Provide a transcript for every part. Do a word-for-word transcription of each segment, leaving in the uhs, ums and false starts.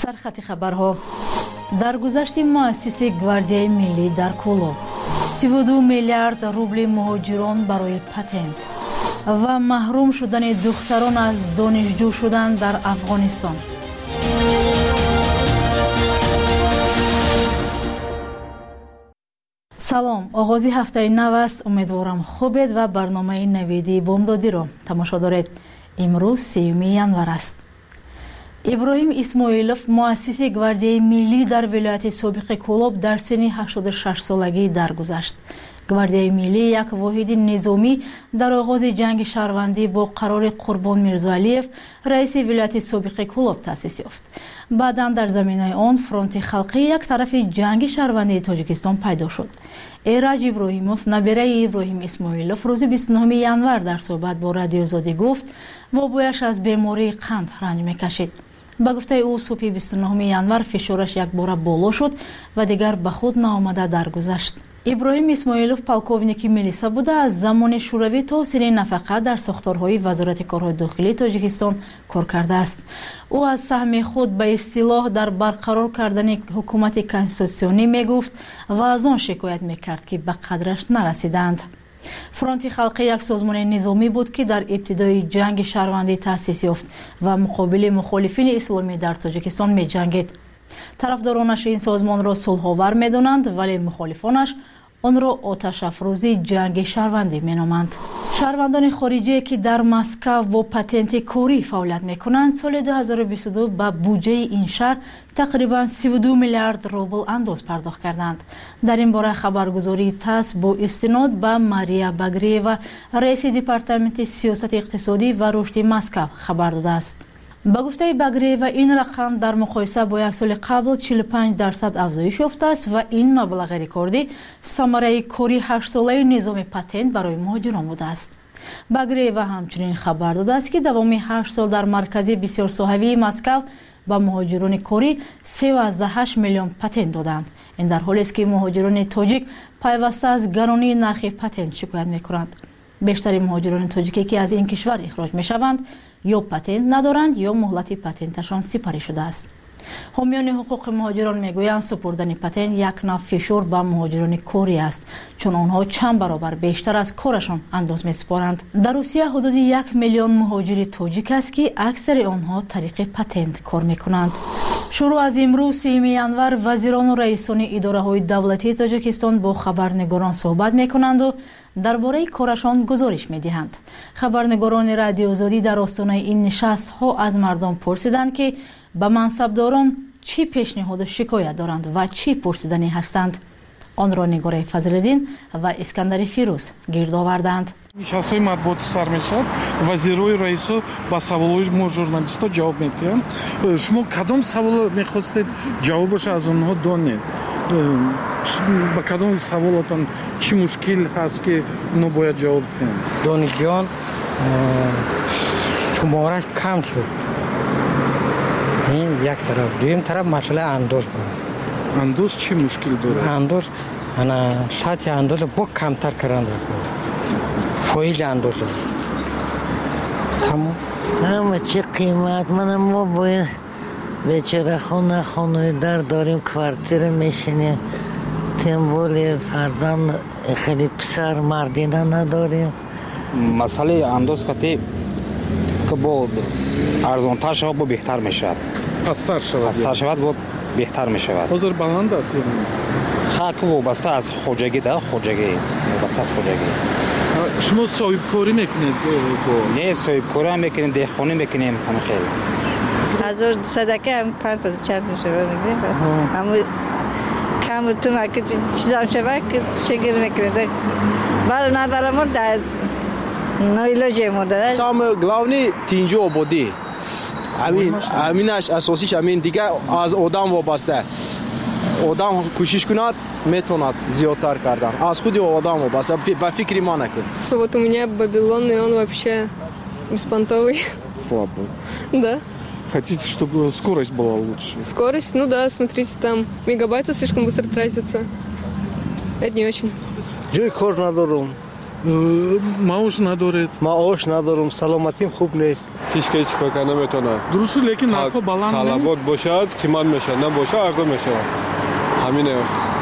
سرخط خبرها. در گذشت مؤسسه گواردیای ملی در کولوب سی و دو میلیارد روبل مهاجران برای پتنت و محروم شدن دختران از دانشجو شدن در افغانستان. سلام، آغازی هفته نو است. امیدوارم خوبید و برنامه نویدی بامدادی را تماشا دارید. امروز سیوم ینور است. ابراهیم اسماعیلوف مؤسس گواردیای ملی در ولایت سابق کولوب در سن هشتاد و شش سالگی درگذشت. گواردیای ملی یک واحد نظامی در آغاز جنگ شهروندی با قرار قربان میرزاعلیف رئیس ولایت سابق کولوب تأسیس یافت. بعداً در زمینه آن فرانت خلقی یک طرف جنگ شهروندی تاجیکستان پیدا شد. ایرج ابراهیموف نبیره ابراهیم اسماعیلوف روز بیست و نهم ینور در صحبت با رادیو آزادی گفت وابایش از بیماری قند رنج میکشید. با گفته او صبح بیست و نهم ینور فشارش یک بار بالا شد و دیگر به خود ناآمده درگذشت. ابراهیم اسماعیلوف پالکوونیکی میلیسا بوده. از زمان شوروی تا سن نفقه در ساختارهای وزارت کارهای داخلی تاجیکستان کار کرده است. او از سهم خود به اصطلاح در برقرار کردن حکومت کنستیتوسیونی میگفت و از آن شکایت میکرد که به قدرش نرسیدند. فرانت خلقی یک سازمان نظامی بود که در ابتدای جنگ شهروندی تأسیس یافت و مقابل مخالفین اسلامی در تاجیکستان می جنگید. طرفدارانش این سازمان را صلح‌آور می‌دانند ولی مخالفانش آن را آتش افروزی جنگ شهروندی می‌نامند. شهروندان خارجی که در مسکو با پتنت کاری فعالیت می‌کنند سال دو هزار و بیست و دو به بودجه این شهر تقریباً سی و دو میلیارد روبل انداز پرداخت کردند. در این باره خبرگزاری تاس با استناد به ماریا باگریوا رئیس دپارتمنت سیاست اقتصادی و رشد مسکو خبر داده است. با گفته باگریوا این رقم در مقایسه با یک سال قبل چهل و پنج درصد افزایش یافته است و این مبلغ رکوردی ثمره کاری هشت ساله نظام پتنت برای مهاجران بوده است. باگریوا همچنین خبر داده است که دوام هشت سال در مرکز بسیار صحوی مسکو با مهاجران کاری سه و هشت میلیون پتنت دادند. این در حالی است که مهاجران تاجیک پیوسته از گرانی نرخ پتنت شکایت می‌کنند. بیشتر مهاجران تاجیکی که از این کشور اخراج می‌شوند یا پتنت ندارند یا مهلت پتنتشان سپری شده است. حامیان حقوق مهاجران میگویند سپردن پتنت یک نوع فشار به مهاجران کاری است چون آنها چند برابر بیشتر از کارشان انداز می‌سپارند. در روسیه حدود یک میلیون مهاجر تاجیک است که اکثر آنها طریق پتنت کار می‌کنند. شروع از امروز سیوم ینور وزیران و رئیسان اداره‌های دولتی تاجیکستان با خبرنگاران صحبت می‌کنند و درباره کارشان گزارش می‌دهند. خبرنگاران رادیو آزادی در آستانه این نشست‌ها از مردم پرسیدند که به منصبداران چی پیشنهاد شکایت دارند و چی پرسیدنی هستند. آن را نگار فضل‌الدین و اسکندر فیروز گرد آوردند. نشست‌های مطبوعاتی سر می‌شود، وزیرای رئیس‌ها با سوال‌های ما ژورنالیست‌ها جواب می‌دهند. شما کدام سوال می‌خواستید جوابش از آنها دانید؟ با کدام سوالاتون چی مشکل هست که اونها باید جواب دهند؟ دانشجویان شمارش کم شد. این یک طرف. دویم طرف مسئله انداز بود. انداز چی مشکل داره؟ انداز انا سطح انداز با کمتر کردن داره. فایل انداز. تمام. اما چه قیمت من ما باید بیچاره خونه خونه در داریم کوارتیر میشینیم تنبول فرزند خیلی پسر مردینه نداریم. مسئله انداز کتی که با ارزانتر شود با بهتر می شود. پستر شود. پستر شود با بهتر می شود. حاضر بلند است یعنی؟ خاک وابسته از خوجگی در خوجگی. وابسته از خوجگی. شما صاحب کاری میکنید؟ نه صاحب کاری هم میکنیم، دهخانی میکنیم همه خیلی. هزار صدقه هم پانصد چند میشه میگیم. اما کم تو ما که چیزام شود که شکر میکنید. برای نه برای ما در نایلاجه ما داره. سام گلاونی تینجو آبادی. همین همینش اساسیش همین دیگه از آدم وابسته. آدم کوشش کند میتوند زیادتر کردن. از خود آدم وابسته. به فکری ما نکن. Вот у меня Babylon, и он вообще беспонтовый. Слабый. Да. Хотите, чтобы скорость была лучше? Скорость, ну да, смотрите, там мегабайты слишком быстро тратятся. Это не очень. جای کار ندارم. маош надоред? маош надорам, саломатим хуб нест. هیچ کسی کار کنه نمیتونه. درسته لیکن نرخ بالا طلبات باشد قیمت میشه، نه باشه ارزان میشه. همینه.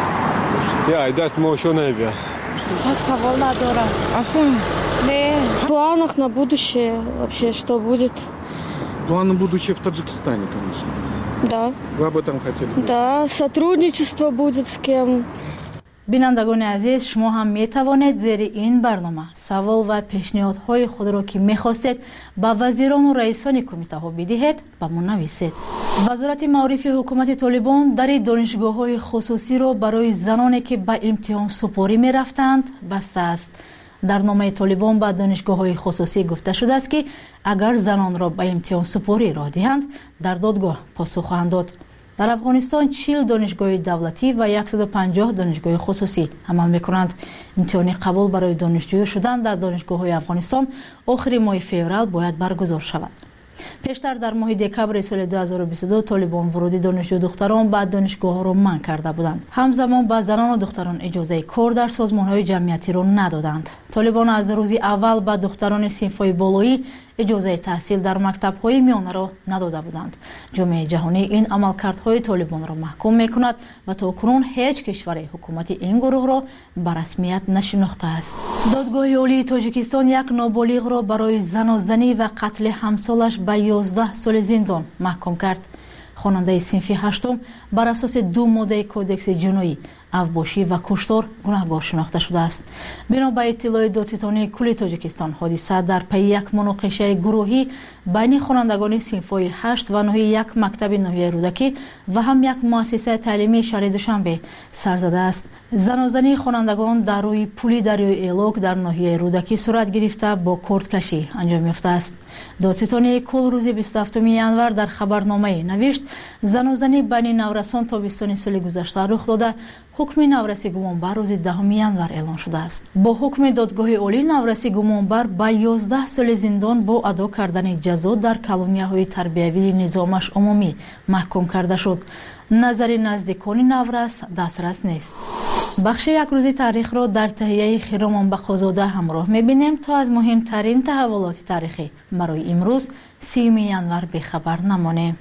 یه عدت موشو небе. Я савол надорам. اصلا Не, в планах на будущее вообще что будет? планы будущее в Таджикистане, конечно. Да. Вы об этом хотели? Да, сотрудничество будет с кем? бинандагони азиз, шумо ҳам метавонед зери ин барнома савол ва пешниҳодҳои худро ки мехостед ба вазирону раисони кумитаҳо бидиҳед ба мо нависед. вазорати маорифи ҳукумати толибон дари донишгоҳҳои хусусиро барои заноне ки ба имтиҳон супорӣ мерафтанд бастааст. дар номаи толибон ба донишгоҳҳои хусусӣ гуфта шудааст ки агар занонро ба имтиҳон супорӣ роҳ диҳанд дар додгоҳ посух хоҳанд дод. дар афғонистон чил донишгоҳи давлатӣ ва яксаду панҷоҳ донишгоҳи хусусӣ амал мекунанд. имтиҳони қабул барои донишҷӯӣ шудан дар донишгоҳҳои афғонистон охири моҳи феврал бояд баргузор шавад. пештар дар моҳи декабри соли ду ҳазору бисту ду толибон вуруди донишҷӯ духтарон ба донишгоҳҳоро манъ карда буданд. ҳамзамон ба занону духтарон иҷозаи кор дар созмонҳои ҷамъиятиро надоданд. толибон аз рӯзи аввал ба духтарони синфҳои болоӣ иҷозаи таҳсил дар мактабҳои миёнаро надода буданд. ҷомеаи ҷаҳонӣ ин амалкардҳои толибонро маҳкум мекунад ва то кунун ҳеҷ кишваре ҳукумати ин гурӯҳро ба расмият нашинохтааст. додгоҳи олии тоҷикистон як ноболиғро барои занозанӣ ва қатли ҳамсолаш ба ёздаҳ соли зиндон маҳкум кард. хонандаи синфи ҳаштум бар асоси ду моддаи кодекси ҷиноӣ авбошӣ ва куштор гунаҳгор шинохта шудааст. бино ба иттилои додситони кулли тоҷикистон ҳодиса дар пайи як муноқишаи гурӯҳӣ байни хонандагони синфҳои ҳашт ва нӯҳи як мактаби ноҳияи рӯдакӣ ва ҳам як муассисаи таълимии шаҳри душанбе сар задааст. занозании хонандагон дар рӯи пули дарёи элок дар ноҳияи рӯдакӣ сурат гирифта бо кордкашӣ анҷом ёфтааст. додситони кул рӯзи бисту ҳафтуми январ дар хабарномае навишт занозанӣ байни наврасон тобистони соли гузашта рух дода ҳукми навраси гумонбар рӯзи даҳуми январ эълон шудааст. бо ҳукми додгоҳи олӣ навраси гумонбар ба ёздаҳ соли зиндон бо адо кардани ҷазо дар колонияҳои тарбиявии низомаш умумӣ маҳкум карда шуд. назари наздикони наврас дастрас нест. бахши якрӯзи таърихро дар таҳияи хиромон бақозода ҳамроҳ мебинем то аз муҳимтарин таҳаввулоти таърихӣ барои имрӯз сеюми январ бехабар намонем.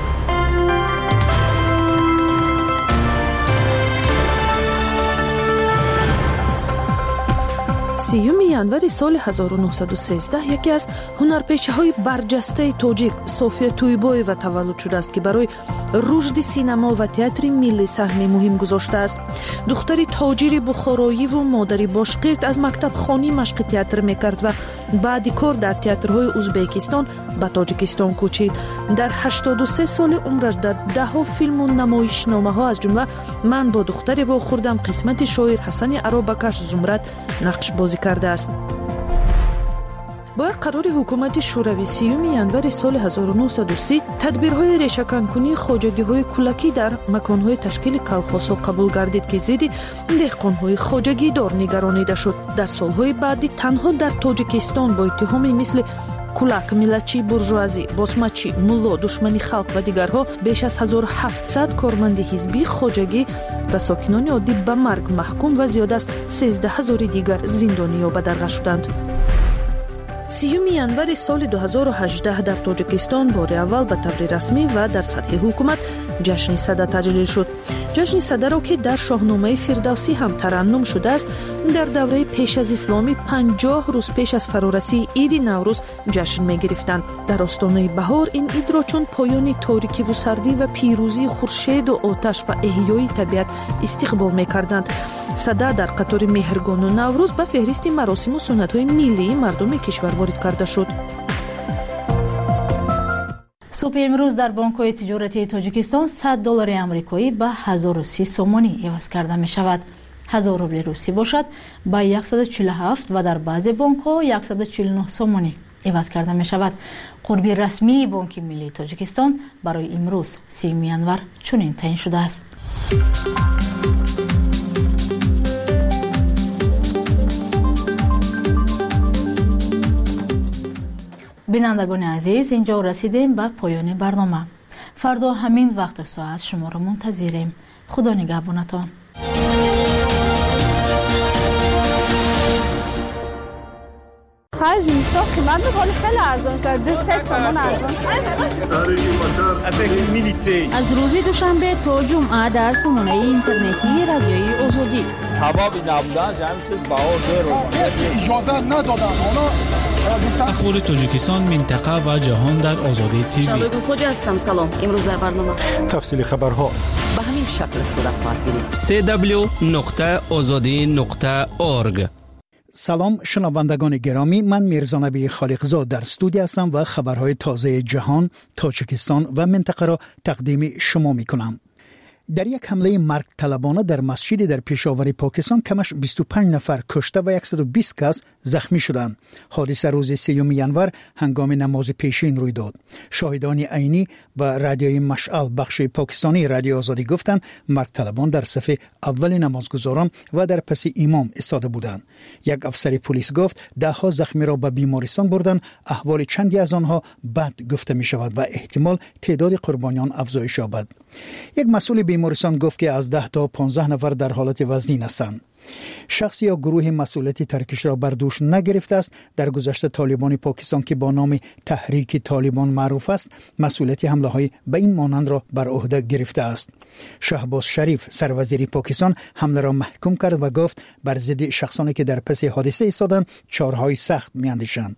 сеюми январи соли ҳазору нуҳсаду сездаҳ яке аз ҳунарпешаҳои барҷастаи тоҷик София Туйбоева таваллуд шудааст ки барои рушди синемо ва театри миллӣ саҳми муҳим гузоштааст. духтари тоҷири бухороиву модари бошқирт аз мактабхонӣ машқи театр мекард ва баъди кор дар театрҳои узбекистон ба тоҷикистон кӯчид. дар ҳаштоду се соли умраш дар даҳҳо филму намоишномаҳо аз ҷумла ман бо духтаре вохӯрдам қисмати шоир Ҳасани Аробакаш Зумрат нақш бозӣ кардааст. бо як қарори ҳукумати шӯравӣ сеюми январи соли ҳазору нуҳсаду си тадбирҳои решаканкунии хоҷагиҳои кӯлакӣ дар маконҳои ташкили калхозҳо қабул гардид ки зидди деҳқонҳои хоҷагидор нигаронида шуд. дар солҳои баъдӣ танҳо дар тоҷикистон бо иттиҳоми мисли кулак, миллатчӣ, буржуазӣ, босмачӣ, мулло, душмани халқ ва дигарҳо беш аз ҳазору ҳафтсад корманди ҳизбӣ, хоҷагӣ ва сокинони оддӣ ба марг маҳкум ва зиёда аз сездаҳ ҳазори дигар зиндонӣ ё ба дарға шуданд. сеюми январи соли ду ҳазору ҳаждаҳ дар тоҷикистон бори аввал ба таври расмӣ ва дар сатҳи ҳукумат ҷашни сада таҷлил шуд. ҷашни садаро ки дар шоҳномаи фирдавсӣ ҳам тараннум шудааст, дар давраи пеш аз исломӣ панҷоҳ рӯз пеш аз фарорасии иди наврӯз ҷашн мегирифтанд. дар остонаи баҳор ин идро чун поёни торикиву сардӣ ва пирӯзии хуршеду оташ ва эҳёи табиат истиқбол мекарданд. сада дар қатори меҳргону наврӯз ба феҳристи маросиму суннатҳои миллии мардуми кишвар ворид карда шуд. субҳи имрӯз дар бонкҳои тиҷоратии тоҷикистон сад доллари амрикоӣ ба ҳазору си сомонӣ иваз карда мешавад. ҳазор рубли русӣ бошад ба яксаду чилу ҳафт ва дар баъзе бонкҳо яксаду чилу нӯҳ сомонӣ иваз карда мешавад. қурби расмии бонки миллии тоҷикистон барои имрӯз сеюми январ чунин таъин шудааст. бинандагони азиз, инҷо расидем ба поёни барнома. фардо ҳамин вақту соат шуморо мунтазирем. худо нигаҳбонатон. آخر زمستان قیمت میکنه خیلی ارزان شد. دو سه تومن ارزان شد. از روز دوشنبه تا جمعه در سامانه اینترنتی رادیوی آزادی. سبب نبودن همین چیز باور داره. اجازه ندادن. اخبار تاجیکستان، منطقه و جهان در آزادی تیوی. شادو خوج هستم. سلام. امروز در برنامه تفصیل خبرها به همین شکل صورت خواهد گرفت. سه دبلیو نقطه آزادی نقطه اورگ. سلام شنوندگان گرامی، من میرزا نبی خالقزاد در استودیو هستم و خبرهای تازه جهان، تاجیکستان و منطقه را تقدیم شما می کنم. در یک حمله مرگ طلبانه در مسجدی در پیشاور پاکستان کمش بیست و پنج نفر کشته و صد و بیست کس زخمی شدند. حادثه روز سیوم ینور هنگام نماز پیشین روی داد. شاهدان عینی و رادیوی مشعل بخش پاکستانی رادیو آزادی گفتند مرگ طلبان در صف اول نمازگزاران و در پس امام ایستاده بودند. یک افسر پلیس گفت ده ها زخمی را به بیمارستان بردند. احوال چندی از آنها بد گفته می شود و احتمال تعداد قربانیان افزایش یابد. یک مسئول بیمارستان گفت که از ده تا پانزده نفر در حالت وزنی هستند. شخص یا گروه مسئولیت ترکش را بر دوش نگرفته است. در گذشته طالبان پاکستان که با نام تحریک طالبان معروف است، مسئولیت حمله های به این مانند را بر عهده گرفته است. شهباز شریف سروزیر پاکستان حمله را محکوم کرد و گفت بر ضد شخصانی که در پس حادثه ایستادند چارهای سخت میاندیشند.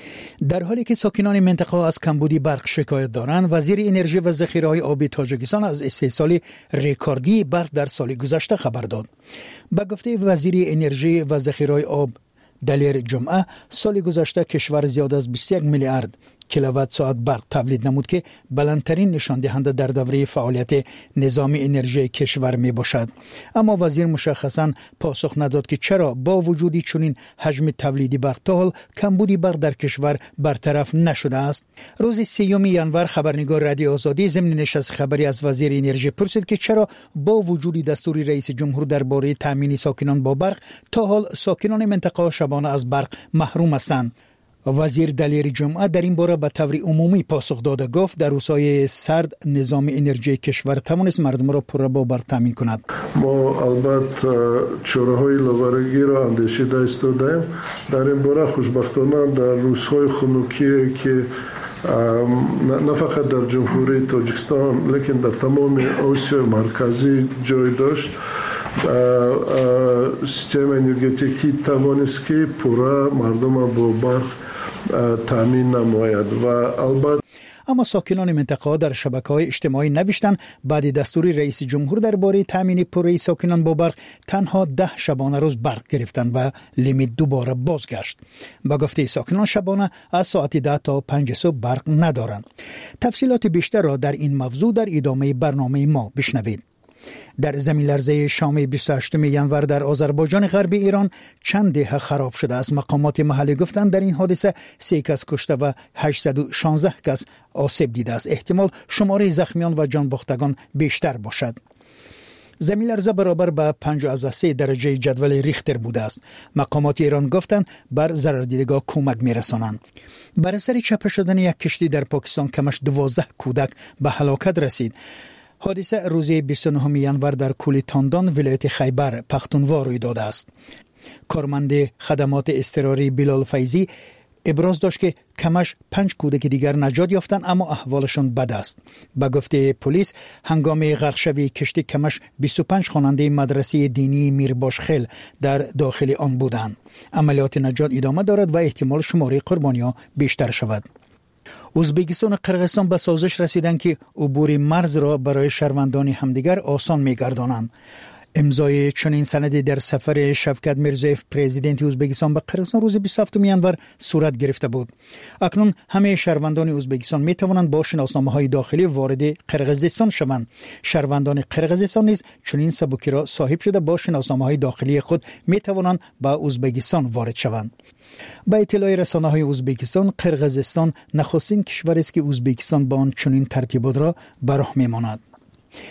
در حالی که ساکنان منطقه از کمبودی برق شکایت دارند، وزیر انرژی و ذخیره‌های آبی تاجیکستان از استحصال رکوردی برق در سال گذشته خبر داد. با گفته وزیر انرژی و ذخیره‌های آب دلیر جمعه، سال گذشته کشور زیاد از بیست و یک میلیارد کیلووات ساعت برق تولید نمود که بلندترین نشان دهنده در دوره فعالیت نظام انرژی کشور می باشد. اما وزیر مشخصاً پاسخ نداد که چرا با وجود چنین حجم تولیدی برق تا حال کمبودی برق در کشور برطرف نشده است. روز سیوم ینور خبرنگار رادیو آزادی ضمن نشست خبری از وزیر انرژی پرسید که چرا با وجود دستور رئیس جمهور درباره تامین ساکنان با برق تا حال ساکنان منطقه شبانه از برق محروم هستند. وزیر دلیر جمعه در این باره به طور عمومی پاسخ داده گفت در روزهای سرد نظام انرژی کشور توانست مردم را پر با برق تامین کند. ما البته چاره‌های لاورگی را اندیشیده ایستادیم. در این باره خوشبختانه در روزهای خنکی که نه فقط در جمهوری تاجیکستان لیکن در تمام آسیا مرکزی جای داشت، سیستم انرژتیکی توانست که پورا مردم با برق تامین نماید و البته اما ساکنان منطقه در شبکه‌های اجتماعی نوشتند بعد دستور رئیس جمهور درباره تامین پوره ساکنان با برق تنها ده شبانه روز برق گرفتند و لیمیت دوباره بازگشت. با گفته ساکنان شبانه از ساعت ده تا پنج صبح برق ندارند. تفصیلات بیشتر را در این موضوع در ادامه برنامه ما بشنوید. در زمین لرزه شام بیست و هشتم ینور در آذربایجان غربی ایران چند دهه خراب شده است. مقامات محلی گفتند در این حادثه سه کس کشته و هشتصد و شانزده کس آسیب دیده است. احتمال شماره زخمیان و جان باختگان بیشتر باشد. زمین لرزه برابر به پنجاه و سه درجه جدول ریختر بوده است. مقامات ایران گفتند بر ضرردیدگان کمک میرسانند. بر اثر چپه شدن یک کشتی در پاکستان کمش دوازده کودک به هلاکت رسید. حادثه روز بیست و نهم ینور در کولی تاندان ولایت خیبر پختونخوا روی داده است. کارمند خدمات اضطراری بلال فیضی ابراز داشت که کمش پنج کودک دیگر نجات یافتند اما احوالشان بد است. با گفته پلیس هنگام غرق شوی کشتی کمش بیست و پنج خواننده مدرسه دینی میرباشخیل در داخل آن بودند. عملیات نجات ادامه دارد و احتمال شماره قربانیان بیشتر شود. ازبکستان و قرقیزستان به سازش رسیدند که عبور مرز را برای شهروندان همدیگر آسان می‌گردانند. امضای چنین سندی در سفر شفکت میرزویف پرزیدنت ازبکستان به قرقیزستان روز بیست و هفتم ینور صورت گرفته بود. اکنون همه شهروندان ازبکستان می توانند با شناسنامه‌های داخلی وارد قرقیزستان شوند. شهروندان قرقیزستان نیز چنین سبکی را صاحب شده با شناسنامه‌های داخلی خود می توانند به ازبکستان وارد شوند. با اطلاع رسانه‌های ازبکستان، قرقیزستان نخستین کشوری است که ازبکستان با آن چنین ترتیبات را به راه می‌ماند.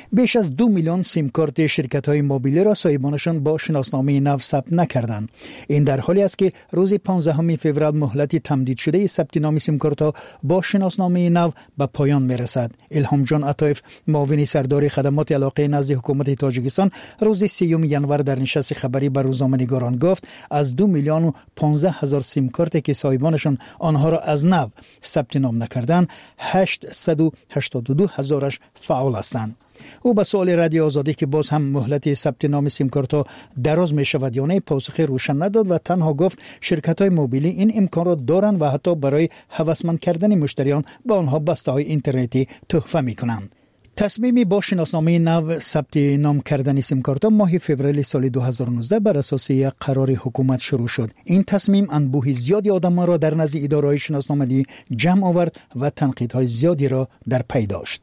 بیش از دو میلیون سیم کارت شرکت‌های موبیلی را صاحبانشان با شناسنامه نو ثبت نکردند. این در حالی است که روز پانزدهم فوریه مهلت تمدید شده ثبت نام سیم کارت‌ها با شناسنامه نو به پایان می‌رسد. الهام جان عطایف، معاون سردار خدمات علاقه نزد حکومت تاجیکستان، روز سیوم ینور در نشست خبری به روزنامه‌نگاران گفت از دو میلیون و پانزده هزار سیم کارت که صاحبانشان آنها را از نو ثبت نام نکردند، هشتصد و هشتاد و دو هزارش فعال هستند. او به سوال رادیو آزادی که باز هم مهلت ثبت نام سیم کارت دراز می شود یا نه پاسخ روشن نداد و تنها گفت شرکت های موبیلی این امکان را دارند و حتی برای هوسمند کردن مشتریان به آنها بسته های اینترنتی تحفه می کنند. تصمیم با شناسنامه نو ثبت نام کردن سیم کارت ماه فوریه سال دو هزار و نوزده بر اساس یک قرار حکومت شروع شد. این تصمیم انبوه زیادی آدم را در نزد اداره‌های شناسنامه‌ای جمع آورد و تنقیدهای زیادی را در پی داشت.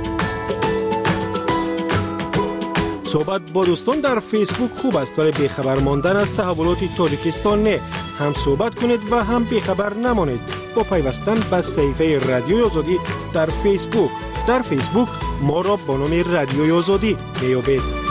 صحبت با دوستان در فیسبوک خوب است ولی بیخبر ماندن از تحولات تاجیکستان نه. هم صحبت کنید و هم بیخبر نمانید با پیوستن به صفحه رادیوی آزادی در فیسبوک. در فیسبوک ما را با نام رادیوی آزادی بیابید.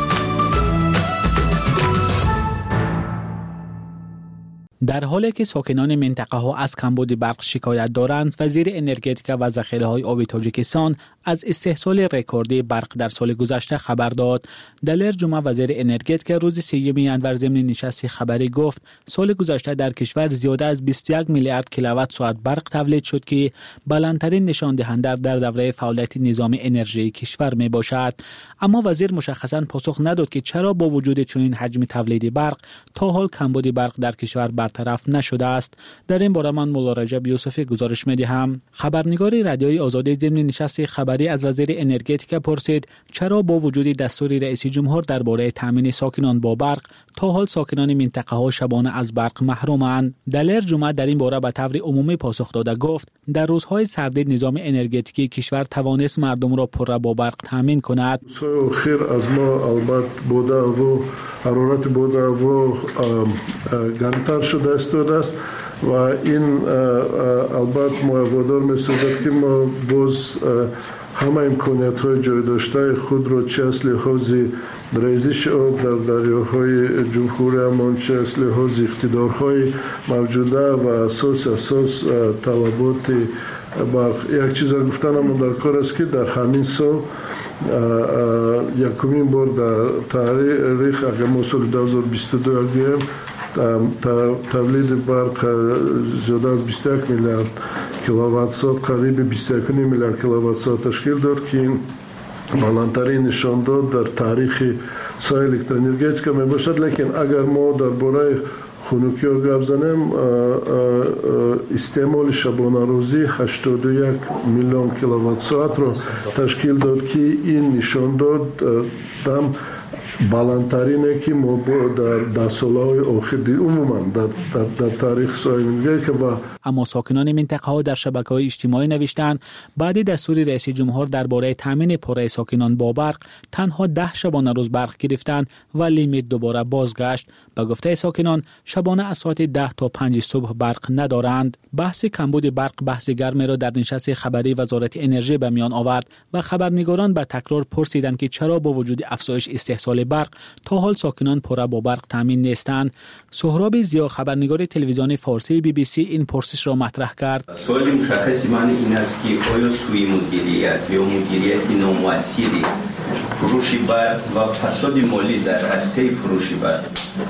در حالی که ساکنان منطقه ها از کمبود برق شکایت دارند، وزیر انرژتیک و ذخیره های آبی تاجیکستان از استحصال رکوردی برق در سال گذشته خبر داد. دلیر جمعه وزیر انرژتیک روز سیوم ینور ضمن نشست خبری گفت سال گذشته در کشور زیاده از بیست و یک میلیارد کیلووات ساعت برق تولید شد که بلندترین نشان دهنده در دوره فعالیت نظام انرژی کشور می باشد. اما وزیر مشخصاً پاسخ نداد که چرا با وجود چنین حجم تولید برق تا حال کمبود برق در کشور برطرف نشده است. در این باره من مولا رجب یوسفی گزارش می‌دهم. خبرنگار رادیوی آزادی ضمن نشست خبری از وزیر انرژتیک پرسید چرا با وجود دستور رئیس جمهور درباره تامین ساکنان با برق تا حال ساکنان منطقه ها شبانه از برق محرومند. دلیر جمعه در این باره به طور عمومی پاسخ داده گفت در روزهای سرد نظام انرژتیکی کشور توانست مردم را پر با برق تامین کند. خیر از ما البته بوده و حرارت بوده و گرمتر شده است و این البته ما وادار می‌سازد که ما باز همه امکانیت های جای داشته خود را چه از لحاظ ریزش آب در دریاهای جمهوری همان چه از لحاظ اقتدارهای موجوده و اساس اساس طلبات برق. یک چیز گفتن همون در کار است که در همین سال یکمین بار در تاریخ اگر ما سال دو هزار و بیست و دو گیم تولید برق زیاده از بیست و یک میلیارد کیلووات ساعت قریب بیست و یک میلیارد کیلووات ساعت تشکیل داد که این بالاترین نشان داد در تاریخ ساحل الکتروانرژتیک می باشد. لیکن اگر ما درباره خنوکی ها گپ زنیم استعمال شبانه روزی هشتاد و یک میلیون کیلووات ساعت را تشکیل داد که این نشان داد دم بالاترینه که ما در ده سالهای آخر عموما در, در, در تاریخ ساحل الکتروانرژتیک و اما ساکنان منطقه ها در شبکه‌های اجتماعی نوشتند بعد دستور رئیس جمهور درباره تامین پره ساکنان با برق تنها ده شبانه روز برق گرفتند و لیمیت دوباره بازگشت. به گفته ساکنان شبانه از ساعت ده تا پنج صبح برق ندارند. بحث کمبود برق بحث گرمی را در نشست خبری وزارت انرژی به میان آورد و خبرنگاران به تکرار پرسیدند که چرا با وجود افزایش استحصال برق تا حال ساکنان پره با برق تامین نیستند. سهراب ضیا خبرنگار تلویزیون فارسی بی بی سی این پرسش را مطرح کرد. سوال مشخصی من این است که آیا سوی مدیریت یا مدیریت نامؤثری فروش برق و فساد مالی در عرصه فروش برق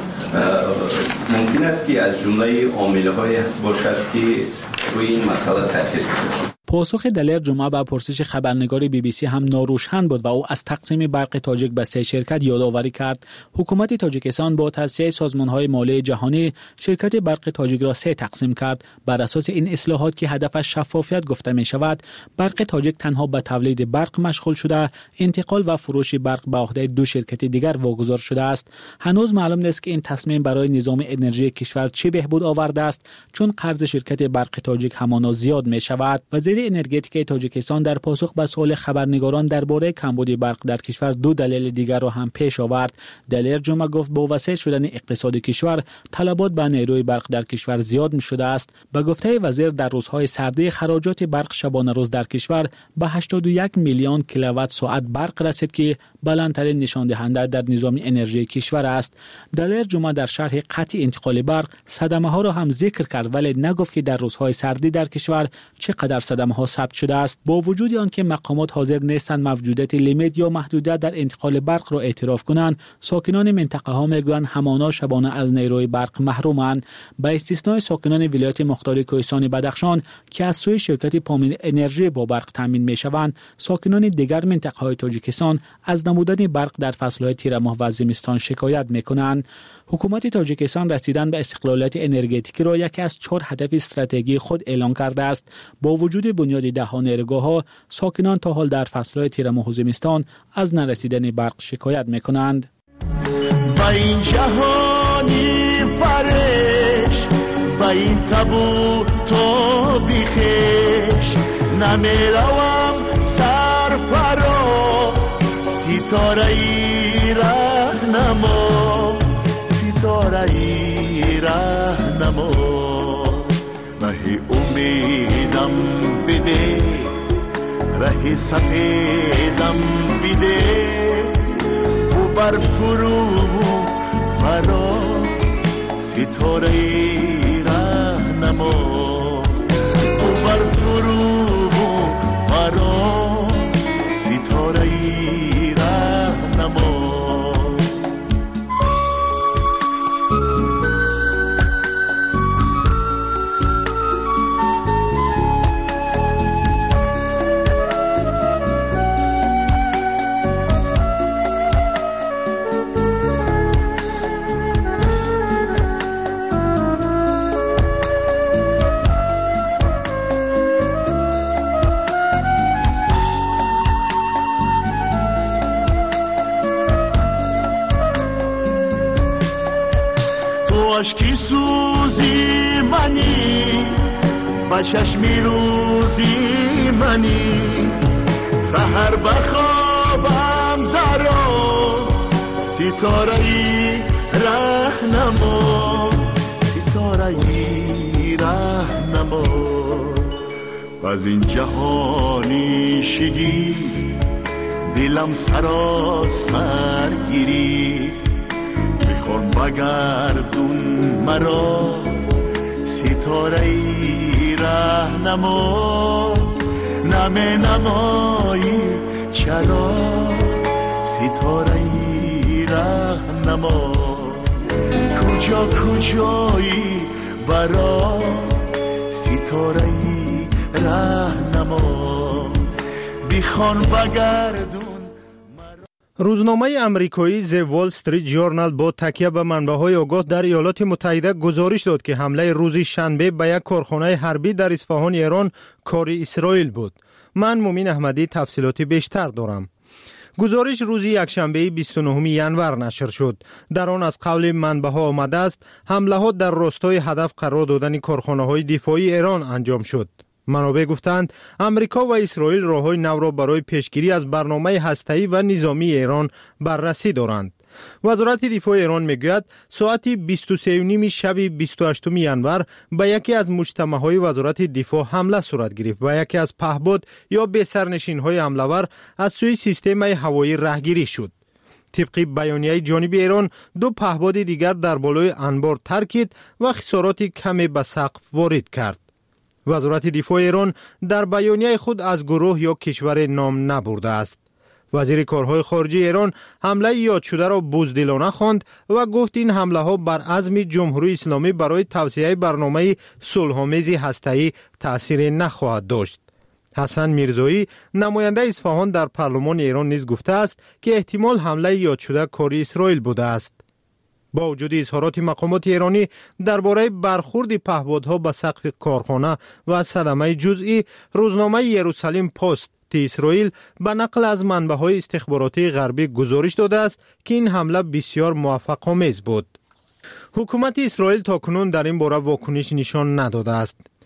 ممکن است که از جمله عامل‌های باشد که روی این مسئله تاثیر گذاشته؟ پاسخ دلیر جمعه به پرسش خبرنگار بی بی سی هم ناروشن بود و او از تقسیم برق تاجیک به سه شرکت یادآوری کرد. حکومت تاجیکستان با توصیه سازمان‌های مالی جهانی شرکت برق تاجیک را سه تقسیم کرد. بر اساس این اصلاحات که هدفش شفافیت گفته می شود، برق تاجیک تنها به تولید برق مشغول شده، انتقال و فروش برق به عهده دو شرکت دیگر واگذار شده است. هنوز معلوم نیست که این تصمیم برای نظام انرژی کشور چه بهبود آورده است، چون قرض شرکت برق تاجیک همانا زیاد می شود. وزیر انرژتیک تاجیکستان در پاسخ به سوال خبرنگاران درباره کمبود برق در کشور دو دلیل دیگر را هم پیش آورد. دلیر جمعه گفت با وسیع شدن اقتصاد کشور طلبات به نیروی برق در کشور زیاد می شده است. به گفته وزیر در روزهای سردی خراجات برق شبانه روز در کشور به هشتاد و یک میلیون کیلووات ساعت برق رسید که بلندترین نشان دهنده در نظام انرژی کشور است. دلیر جمعه در شرح قطع انتقال برق صدمه ها را هم ذکر کرد ولی نگفت که در روزهای سردی در کشور چقدر صدمه ها ثبت شده است. با وجود آنکه مقامات حاضر نیستند موجودیت لیمیت یا محدودیت در انتقال برق را اعتراف کنند، ساکنان منطقه ها میگویند همانا شبانه از نیروی برق محرومند. به استثنای ساکنان ولایت مختار کوهستان بدخشان که از سوی شرکت پامین انرژی با برق تامین میشوند، ساکنان دیگر منطقه های تاجیکستان از نمودن برق در فصلهای تیر ماه و زمستان شکایت میکنند. حکومت تاجیکستان رسیدن به استقلالیت انرژتیکی را یکی از چهار هدف استراتژی خود اعلان کرده است. با وجود بنیاد ده نیروگاه‌ها، ساکنان تا حال در فصلهای تیر ماه و زمستان از نرسیدن برق شکایت میکنند. با این جهانی فرش، با این تابو تو بیخش، نمیروم سرفرا، ستاره ای راهنما، ستاره ای راهنما، راه امیدم بده، راه سفیدم بده، و بر فرو فرا، ستاره ای راهنما، و بر فرو فرا، ستاره ای راهنما. عشقی سوزی منی، با چشمی روزی منی، سحر بخوابم درو، ستاره ای راهنما، ستاره ای راهنما، از این جهانی شگی دلم سراسر گیری، میخوام بگردون مرا، ستاره ای راهنما، نمی نمایی چرا، ستاره ای راهنما، کجا کجایی برا، ستاره ای راهنما، بیخوان بگردون. روزنامه امریکایی The Wall Street Journal با تکیه به منبع‌های آگاه در ایالات متحده گزارش داد که حمله روز شنبه به یک کارخانه حربی در اصفهان ایران کار اسرائیل بود. من مومین احمدی تفصیلات بیشتر دارم. گزارش روز یکشنبه بیست و نهم ژانویه نشر شد. در آن از قول منبع‌ها آمده است حمله ها در راستای هدف قرار دادن کارخانه‌های دفاعی ایران انجام شد. منابع گفتند امریکا و اسرائیل راه‌های نو را برای پیشگیری از برنامه هسته‌ای و نظامی ایران بررسی دارند. وزارت دفاع ایران میگوید ساعت بیست و سه و نیم شب بیست و هشتم ژانویه به یکی از مجتمع‌های وزارت دفاع حمله صورت گرفت و یکی از پهپاد یا بسرنشین‌های حمله‌ور از سوی سیستم هوایی رهگیری شد. طبق بیانیه جانب ایران دو پهپاد دیگر در بالای انبار ترکید و خسارات کمی به سقف وارد کرد. وزارت دفاع ایران در بیانیه خود از گروه یا کشور نام نبرده است. وزیر کارهای خارجه ایران حمله یاد شده را بزدلانه خواند و گفت این حمله ها بر عزم جمهوری اسلامی برای توسعه برنامه صلح‌آمیز هسته‌ای تأثیر نخواهد داشت. حسن میرزایی نماینده اصفهان در پارلمان ایران نیز گفته است که احتمال حمله یاد شده کار اسرائیل بوده است. با وجود اظهارات مقامات ایرانی درباره برخورد پهپادها به سقف کارخانه و صدمه جزئی، روزنامه یروشلیم پست اسرائیل به نقل از منبع‌های استخباراتی غربی گزارش داده است که این حمله بسیار موفق‌آمیز بود. حکومت اسرائیل تاکنون در این باره واکنش نشان نداده است.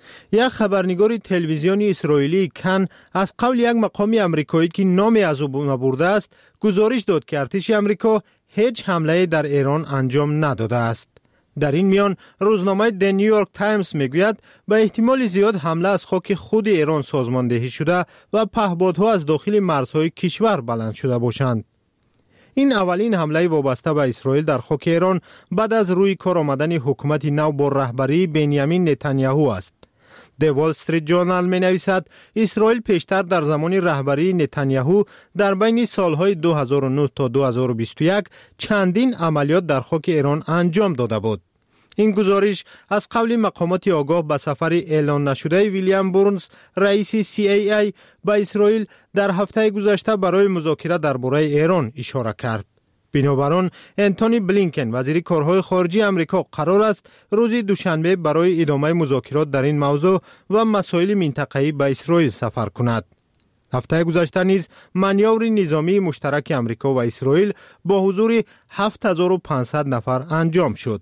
یک خبرنگار تلویزیونی اسرائیلی کن از قول یک مقام آمریکایی که نامی از او نبرده است گزارش داد که ارتش آمریکا هیچ حمله در ایران انجام نداده است. در این میان روزنامه د نیویورک تایمز میگوید به احتمال زیاد حمله از خاک خود ایران سازماندهی شده و پهپادها از داخل مرزهای کشور بلند شده باشند. این اولین حمله وابسته به اسرائیل در خاک ایران بعد از روی کار آمدن حکومت نو با رهبری بنیامین نتانیاهو است. د وال استریت جورنال می نویسد اسرائیل پیشتر در زمان رهبری نتانیاهو در بین سالهای دو هزار و نه تا دو هزار و بیست و یک چندین عملیات در خاک ایران انجام داده بود. این گزارش از قول مقامات آگاه به سفر اعلان نشده ویلیام بورنز رئیس سی ای ای به اسرائیل در هفته گذشته برای مذاکره درباره ایران اشاره کرد. بنابراین انتونی بلینکن وزیر کارهای خارجی آمریکا قرار است روز دوشنبه برای ادامه مذاکرات در این موضوع و مسائل منطقه‌ای به اسرائیل سفر کند. هفته گذشته نیز مانور نظامی مشترک آمریکا و اسرائیل با حضور هفت هزار و پانصد نفر انجام شد.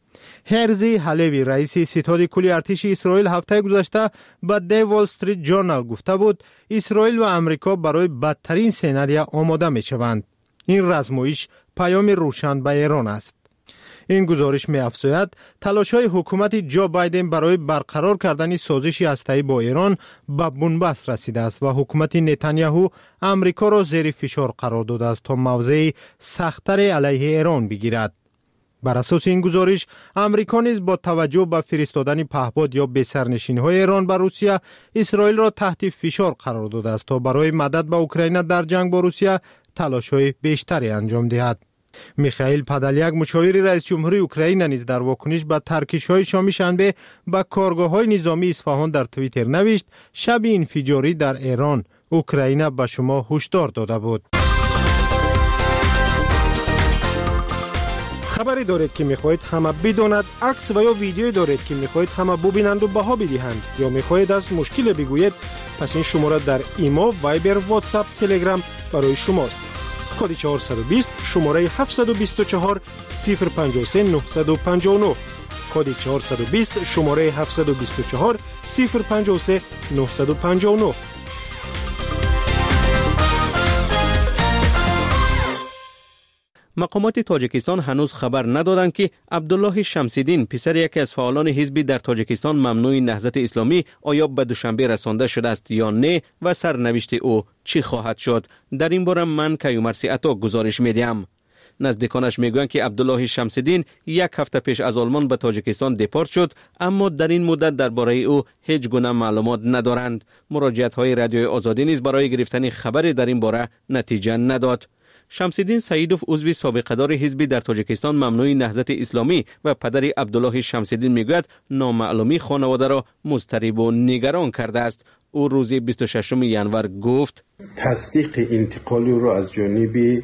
هرزی حلوی رئیس ستاد کلی ارتش اسرائیل هفته گذشته به د وال استریت جورنال گفته بود اسرائیل و آمریکا برای بدترین سناریو آماده می‌شوند. این رزمایش پیام روشن به ایران است. این گزارش می افزاید تلاش‌های حکومت جو بایدن برای برقرار کردن سازش هسته‌ای با ایران به بنبست رسیده است و حکومت نتانیاهو آمریکا را زیر فشار قرار داده است تا موضع سخت‌تر علیه ایران بگیرد. بر اساس این گزارش آمریکا نیز با توجه به فرستادن پهپاد یا بسرنشین‌های ایران به روسیه اسرائیل را تحت فشار قرار داده است تا برای مدد به اوکراین در جنگ با روسیه تلاش‌های بیشتری انجام دهد. میخائیل پادالیاک مشاور رئیس جمهوری اوکراین نیز در واکنش به ترکش‌های شام شنبه به کارگاه‌های نظامی اصفهان در توییتر نوشت شب انفجاری در ایران اوکراین به شما هشدار داده بود. خبری دارید که میخواهید همه بداند، عکس و یا ویدیویی دارید که میخواهید همه ببینند و بها بدهند یا میخواهید از مشکل بگویید، پس این شماره در ایمو، وایبر، واتساپ، تلگرام برای شماست. کد چهارصد و بیست شماره هفتصد و بیست و چهار صفر پنجاه و سه نهصد و پنجاه و نه. کد چهارصد و بیست شماره هفتصد و بیست و چهار صفر پنجاه و سه نهصد و پنجاه و نه. مقامات تاجیکستان هنوز خبر ندادند که عبدالله شمس‌الدین پسر یکی از فعالان حزبی در تاجیکستان ممنوع نهضت اسلامی آیا به دوشنبه رسانده شده است یا نه و سرنوشت او چی خواهد شد. در این باره من کیومرثی عطا گزارش میدیم. نزدیکانش میگویند که عبدالله شمس‌الدین یک هفته پیش از آلمان به تاجیکستان دپارت شد، اما در این مدت درباره او هیچ گونه معلومات ندارند. مراجعه‌های رادیوی آزادی نیز برای گرفتن خبری در این باره نتیجه نداد. شمس‌الدین سعیدوف عضو سابقه‌دار حزبی در تاجیکستان ممنوع نهضت اسلامی و پدر عبدالله شمس‌الدین میگوید نامعلومی خانواده را مضطرب و نگران کرده است. او روز بیست و ششم ژانویه گفت تصدیق انتقال او را از جانب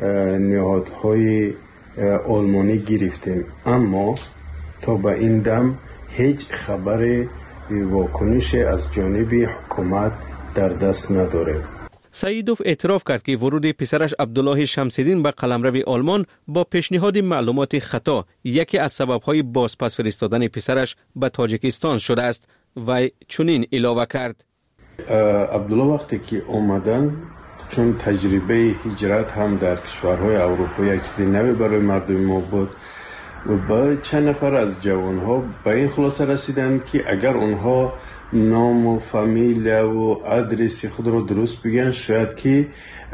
نهادهای آلمانی گرفتیم، اما تا به این دم هیچ خبر واکنش از جانب حکومت در دست نداریم. سعیدوف اعتراف کرد که ورود پسرش عبدالله شمس‌الدین به قلمرو آلمان با پیشنهاد معلومات خطا یکی از سبب‌های بازپس فرستادن پسرش به تاجیکستان شده است و چنین اضافه کرد عبدالله وقتی که آمدن چون تجربه هجرت هم در کشورهای اروپایی یک چیزی نوی برای مردم ما بود و با چند نفر از جوانها به این خلاصه رسیدن که اگر اونها نام و فامیل و آدرس خود را درست بگن شاید که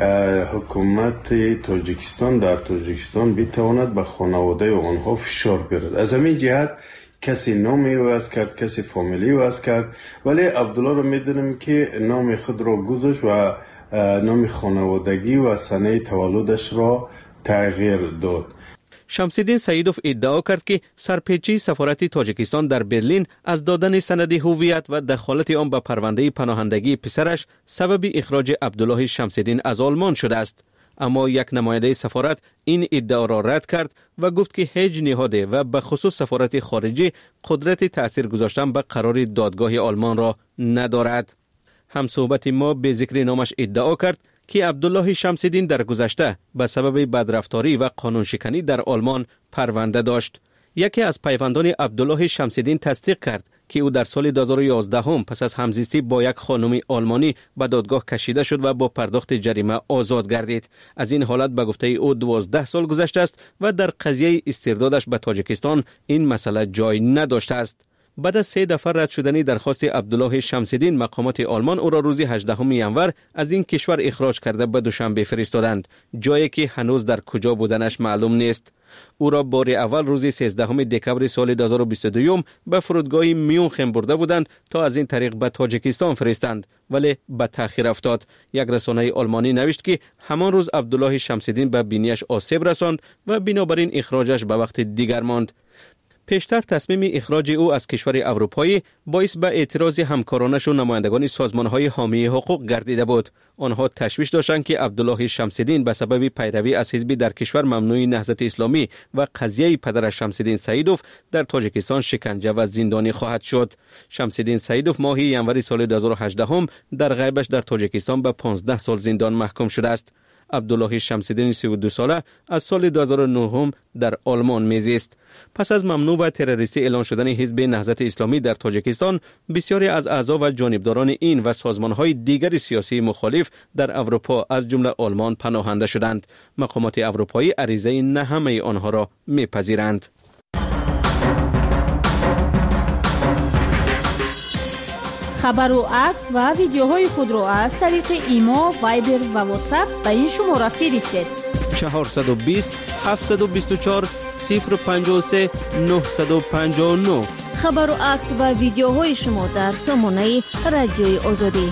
حکومت تاجیکستان در تاجیکستان بتواند به خانواده آنها فشار بیارد. از همین جهت کسی نامی وضع کرد، کسی فامیلی وضع کرد، ولی عبدالله را میدونم که نام خود را گذاشت و نام خانوادگی و سنه تولدش را تغییر داد. شمس‌الدین سعیدوف ادعا کرد که سرپیچی سفارت تاجیکستان در برلین از دادن سند هویت و دخالت آن به پرونده پناهندگی پسرش سبب اخراج عبدالله شمس‌الدین از آلمان شده است. اما یک نماینده سفارت این ادعا را رد کرد و گفت که هیچ نهاده و به خصوص سفارت خارجی قدرت تأثیر گذاشتن به قرار دادگاه آلمان را ندارد. همصحبت ما به ذکر نامش ادعا کرد که عبدالله شمس‌الدین در گذشته به سبب بدرفتاری و قانون شکنی در آلمان پرونده داشت. یکی از پیوندان عبدالله شمس‌الدین تصدیق کرد که او در سال دو هزار و یازده هم پس از همزیستی با یک خانم آلمانی به دادگاه کشیده شد و با پرداخت جریمه آزاد گردید. از این حالت به گفته او دوازده سال گذشته است و در قضیه استردادش به تاجیکستان این مسئله جای نداشته است. بعد از سه دفعه رد شدنی درخواست عبدالله شمس‌الدین، مقامات آلمان او را روز هجدهم ینور از این کشور اخراج کرده به دوشنبه فرستادند، جایی که هنوز در کجا بودنش معلوم نیست. او را بار اول روز سیزدهم دکمبر سال دو هزار و بیست و دو به فرودگاه میونخن برده بودند تا از این طریق به تاجیکستان فرستند، ولی به تأخیر افتاد. یک رسانه آلمانی نوشت که همان روز عبدالله شمس‌الدین به بینیش آسیب رساند و بنابراین اخراجش به وقت دیگر ماند. پیشتر تصمیم اخراج او از کشور اروپایی باعث به اعتراض همکارانش و نمایندگان سازمان‌های حامی حقوق گردیده بود. آنها تشویش داشتند که عبدالله شمس‌الدین به سبب پیروی از حزب در کشور ممنوع نهضت اسلامی و قضیه پدرش شمس‌الدین سعیدوف در تاجیکستان شکنجه و زندانی خواهد شد. شمس‌الدین سعیدوف ماه ینور سال دو هزار و هجده در غیبش در تاجیکستان به پانزده سال زندان محکوم شده است. عبدالله شمس‌الدین سی و دو ساله از سال دو هزار و نه در آلمان میزیست. پس از ممنوع و تروریستی اعلان شدن حزب نهضت اسلامی در تاجیکستان، بسیاری از اعضا و جانبداران این و سازمان‌های دیگر سیاسی مخالف در اروپا از جمله آلمان پناهنده شدند. مقامات اروپایی عریضه نه همه آنها را میپذیرند. خبر و عکس و ویدیوهای خود را از طریق ایما، وایبر و واتساپ به این شماره فرستید: چهارصد و بیست هفتصد و بیست و چهار صفر پنجاه و سه نهصد و پنجاه و نه. خبر و عکس و ویدیوهای شما در سامانه رادیوی آزادی.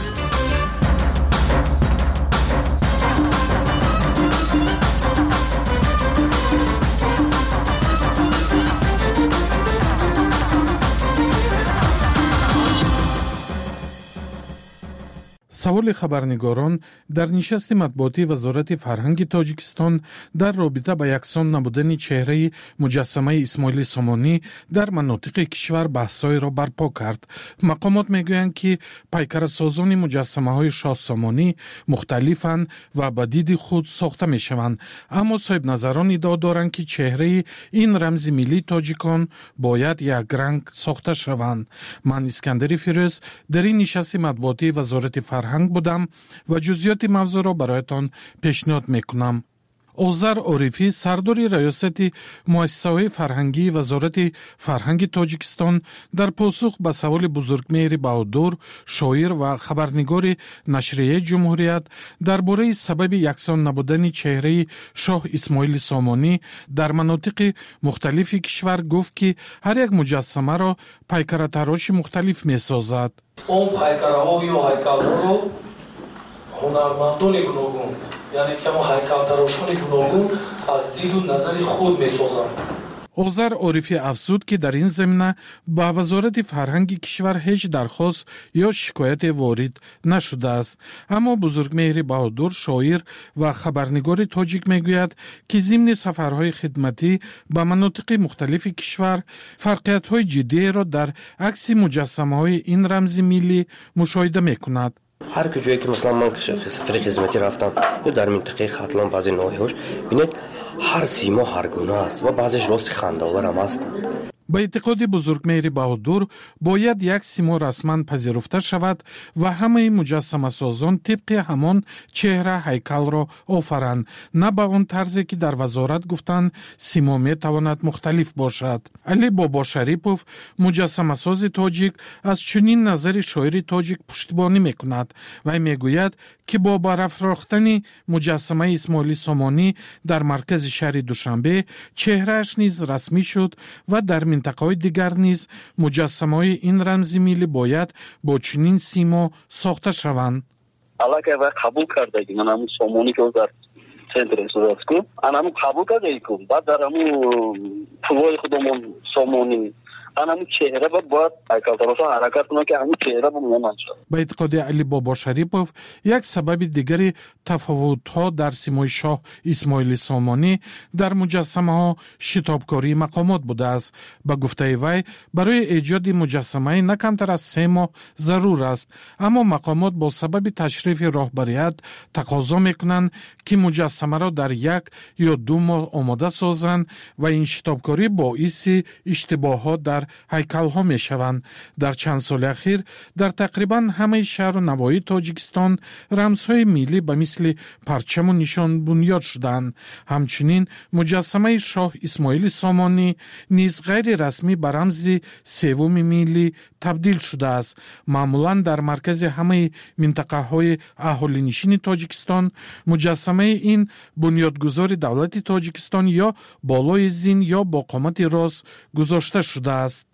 سوال خبرنگاران در نشست مطبوعاتی وزارت فرهنگ تاجیکستان در رابطه با یکسان نبودن چهره مجسمه اسماعیل سامانی در مناطق کشور بحث‌های را برپا کرد. مقامات میگویند که پیکرسازان مجسمه های شاه سامانی مختلفند و به دید خود ساخته میشوند، اما صاحب نظران ادعا دارند که چهره این رمز ملی تاجیکان باید یک رنگ ساخته شوند. من اسکندر فیروز در این نشست مطبوعاتی وزارت فرهنگ بودم و جزئیات موضوع را برایتان پیشنهاد میکنم. اوزر عارفی، سردار ریاست مؤسسه‌های فرهنگی وزارت فرهنگ تاجیکستان، در پاسخ به سوال بزرگمهر بهادر، شاعر و خبرنگار نشریه جمهوریت درباره سبب یکسان نبودن چهره شاه اسماعیل سامانی در مناطق مختلف کشور گفت که هر یک مجسمه را پیکر تراش مختلف می‌سازد. اون پیکرها یا هیکل‌ها رو هنرمندان گوناگون، یعنی که ما هیکل تراشان گوناگون از دید و نظر خود می‌سازند. اوزر عارفی افزود که در این زمینه به وزارت فرهنگ کشور هیچ درخواست یا شکایت وارد نشده است، اما بزرگمهر بهادر، شاعر و خبرنگار تاجیک میگوید که ضمن سفرهای خدمتی به مناطق مختلف کشور فرقیت‌های جدی را در عکس مجسمه‌های این رمز ملی مشاهده می‌کند. هر کجایی که مثلا من سفر خدمتی رفتم یا در منطقه ختلان بعضی ناحیه‌اش ببینید هر سیما هر گونه است و بعضیش راست خنده‌آور هم هستند. با اعتقاد بزرگمهر بهادر باید یک سیما رسما پذیرفته شود و همه مجسمه سازان طبق همان چهره هیکل را آفرند، نه به آن طرزی که در وزارت گفتند سیما می تواند مختلف باشد. علی بابا شریپوف، مجسمه ساز تاجیک، از چنین نظر شاعر تاجیک پشتیبانی می کند و می گوید که با برافراختن مجسمه اسماعیل سامانی در مرکز شهر دوشنبه چهرهش نیز رسمی شد و در منطقه‌های دیگر نیز مجسمه‌های این رمز ملی باید با چنین سیما ساخته شوند. الله که قبول کرده که من همون سامانی که در سنتر استوداس کو انا همون قبول کرده که بعد در همون پروای خودمون سامانی انا همون چهره با باید هیکل تراشا حرکت کنه که همون چهره با میان شد. با اعتقاد علی بابا شریپوف یک سبب دیگری تفاوت‌ها در سیمای شاه اسماعیل سامانی در مجسمه ها شتابکاری مقامات بوده است. با گفته وی برای ایجاد مجسمه نه کمتر از سه ماه ضرور است، اما مقامات با سبب تشریف راهبریت تقاضا میکنند که مجسمه را در یک یا دو ماه آماده سازند و این شتابکاری باعث اشتباهات در در هیکل‌ها می‌شوند. در چند سال اخیر در تقریباً همه شهر و نواحی تاجیکستان رمزهای ملی به مثل پرچم و نشان بنیاد شدند. همچنین مجسمه شاه اسماعیل سامانی نیز غیر رسمی به رمز سوم ملی تبدیل شده است. معمولاً در مرکز همه منطقه‌های اهالی‌نشین تاجیکستان مجسمه این بنیادگذار دولت تاجیکستان یا بالای زین یا با قامت راست گذاشته شده است.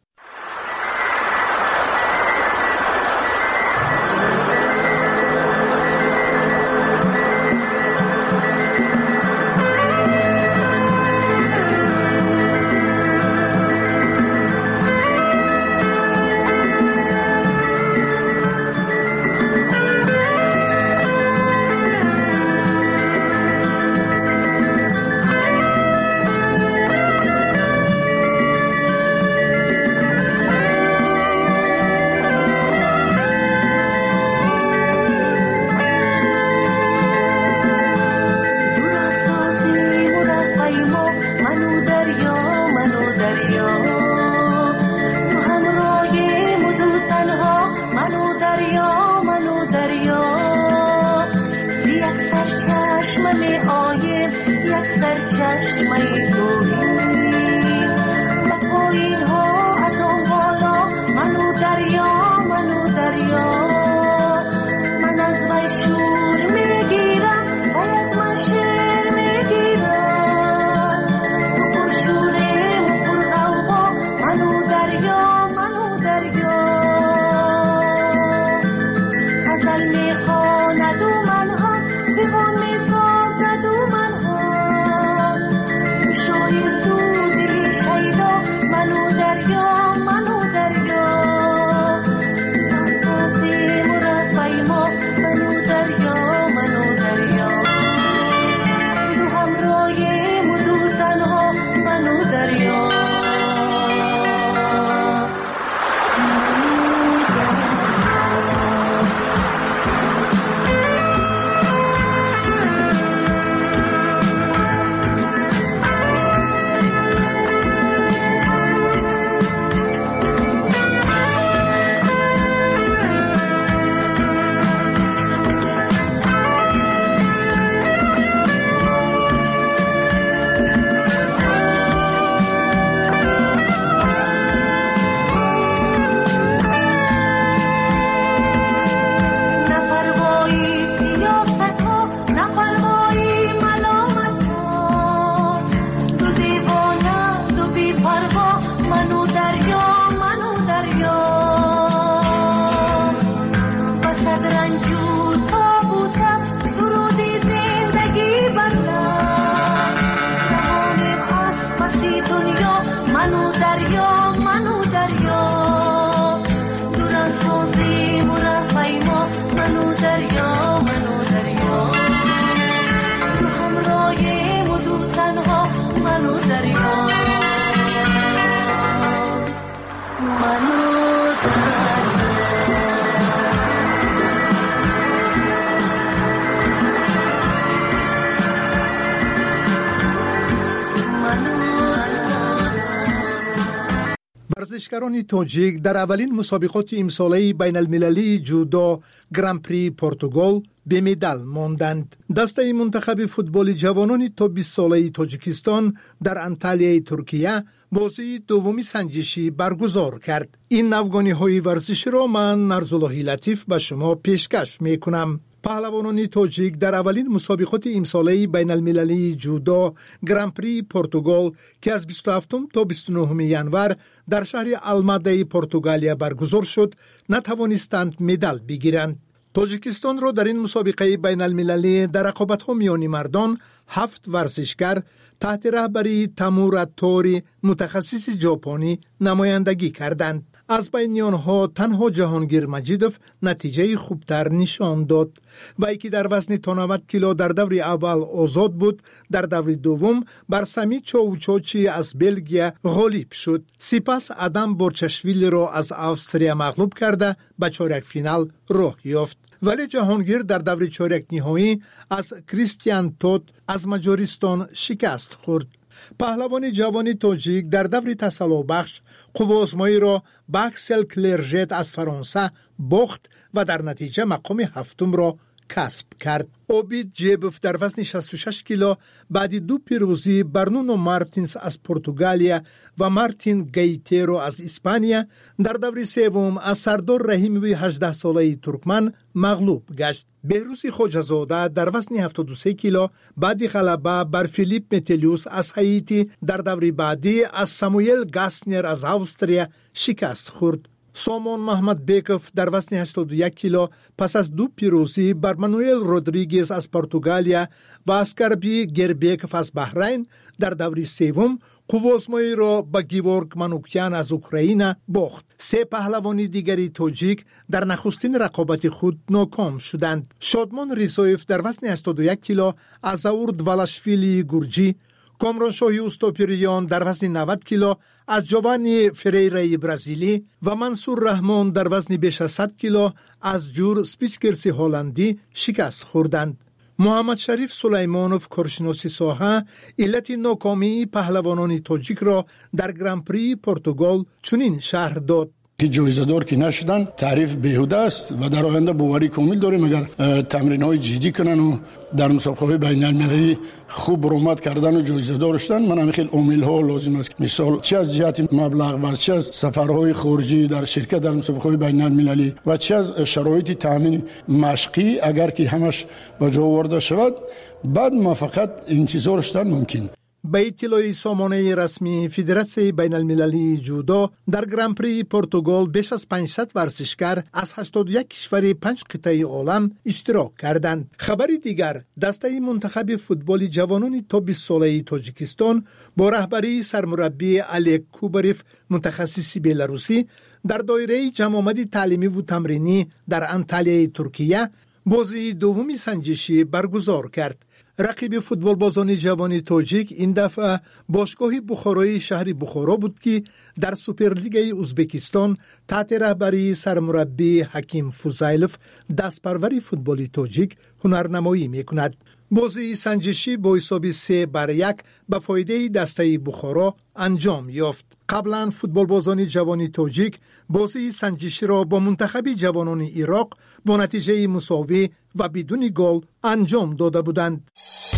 ورزشکاران تاجیک در اولین مسابقات امساله بین المللی جودو گران پری پرتغال به مدال ماندند. دسته منتخب فوتبال جوانان تا بیست ساله تاجیکستان در انتالیا ترکیه بازی دومی سنجشی برگزار کرد. این نوگانی های ورزشی را من نرزالله لطیف به شما پیشکش می کنم. پهلوانان تاجیک در اولین مسابقات امساله بین المللی جودو گران پری پرتغال که از بیست و هفتم تا بیست و نهم ینور در شهر الماده پرتغالیا برگزار شد نتوانستند مدال بگیرند. تاجیکستان را در این مسابقه بین المللی در رقابت‌ها میان مردان هفت ورزشکار تحت رهبری تامور توری متخصص ژاپنی نمایندگی کردند. از بین آنها تنها جهانگیر مجیدوف نتیجه خوبتر نشان داد. وی که در وزن تا نود کیلو در دور اول آزاد بود، در دور دوم بر سمی چاوچاچی از بلژیم غالب شد. سپس آدم بورچشویلی را از استرالیا مغلوب کرده به چهارک فینال راه یافت. ولی جهانگیر در دور چهارک نهایی از کریستیان توت از مجارستان شکست خورد. پهلوان جوان تاجیک در دور تسلا بخش قوازمایی را به اکسل کلرژت از فرانسه باخت و در نتیجه مقام هفتم را کسب کرد. اوبید جیبوف در وزن شصت و شش کیلو بعد دو پیروزی بر نونو مارتینز از پرتغالیا و مارتین گیتیرو از اسپانیا در دور سوم از سردار رحیمی هجده ساله ترکمن مغلوب گشت. بهروز خواجه‌زاده در وزن هفتاد و سه کیلو بعد غلبه بر فیلیپ متلیوس از هایتی در دور بعدی از ساموئل گاسنر از استرالیا شکست خورد. سامان محمد بیکوف در وزن هشتاد و یک کیلو پس از دو پیروزی بر مانوئل رودریگز از پرتغالیا و اسکربی گربیکوف از بحرین در دور سوم قوازمایی را با گیورگ مانوکیان از اوکراین باخت. سه پهلوانی دیگری تاجیک در نخستین رقابت خود ناکام شدند. شادمان ریسویف در وزن هشتاد و یک کیلو از زاور دوالاشویلی گورجی، کامران شاهی اوستاپیریان در وزن نود کیلو از جوانی فریرای برزیلی و منصور رحمان در وزن بیش از صد کیلو از جور سپیچکرسی هلندی شکست خوردند. محمد شریف سلیمانوف کارشناسی ساحه علت ناکامی پهلوانان تاجیک را در گرانپری پرتغال چنین شرح داد: که جایزه دار که نشدن تعریف بیهوده است و در آینده باوری کامل داریم اگر تمرین های جدی کنن و در مسابقه های بین المللی خوب برآمد کردن و جایزه دار شدن. من هم خیلی امیل ها لازم است، مثال چه از جهت مبلغ و چه از سفرهای خارجی در شرکت در مسابقه های بین المللی و چه از شرایط تامین مشقی اگر که همش به جا آورده شود بعد ما فقط انتظار شدن ممکن. به اطلاع سامانه رسمی فدراسیون بین المللی جودو در گرانپری پرتغال بیش از پانصد ورزشکار از هشتاد و یک کشور پنج قطعه عالم اشتراک کردند. خبری دیگر، دسته منتخب فوتبال جوانان تا بیست ساله تاجیکستان با رهبری سرمربی الک کوبریف متخصص بلاروسی در دایره جمع تعلیمی و تمرینی در انطالیای ترکیه بازی دومی سنجشی برگزار کرد. رقیب فوتبال بازان جوان تاجیک این دفعه باشگاه بخارای شهر بخارا بود که در سوپرلیگ ازبکستان تحت رهبری سرمربی حکیم فوزایلوف دستپروری فوتبال تاجیک هنرنمایی میکند. بازی سنجشی با حساب سه بر یک به فایده دسته بخارا انجام یافت. قبلا فوتبال بازان جوان تاجیک بازی سنجشی را با منتخب جوانان عراق با نتیجه مساوی و بدون گل انجام داده بودند.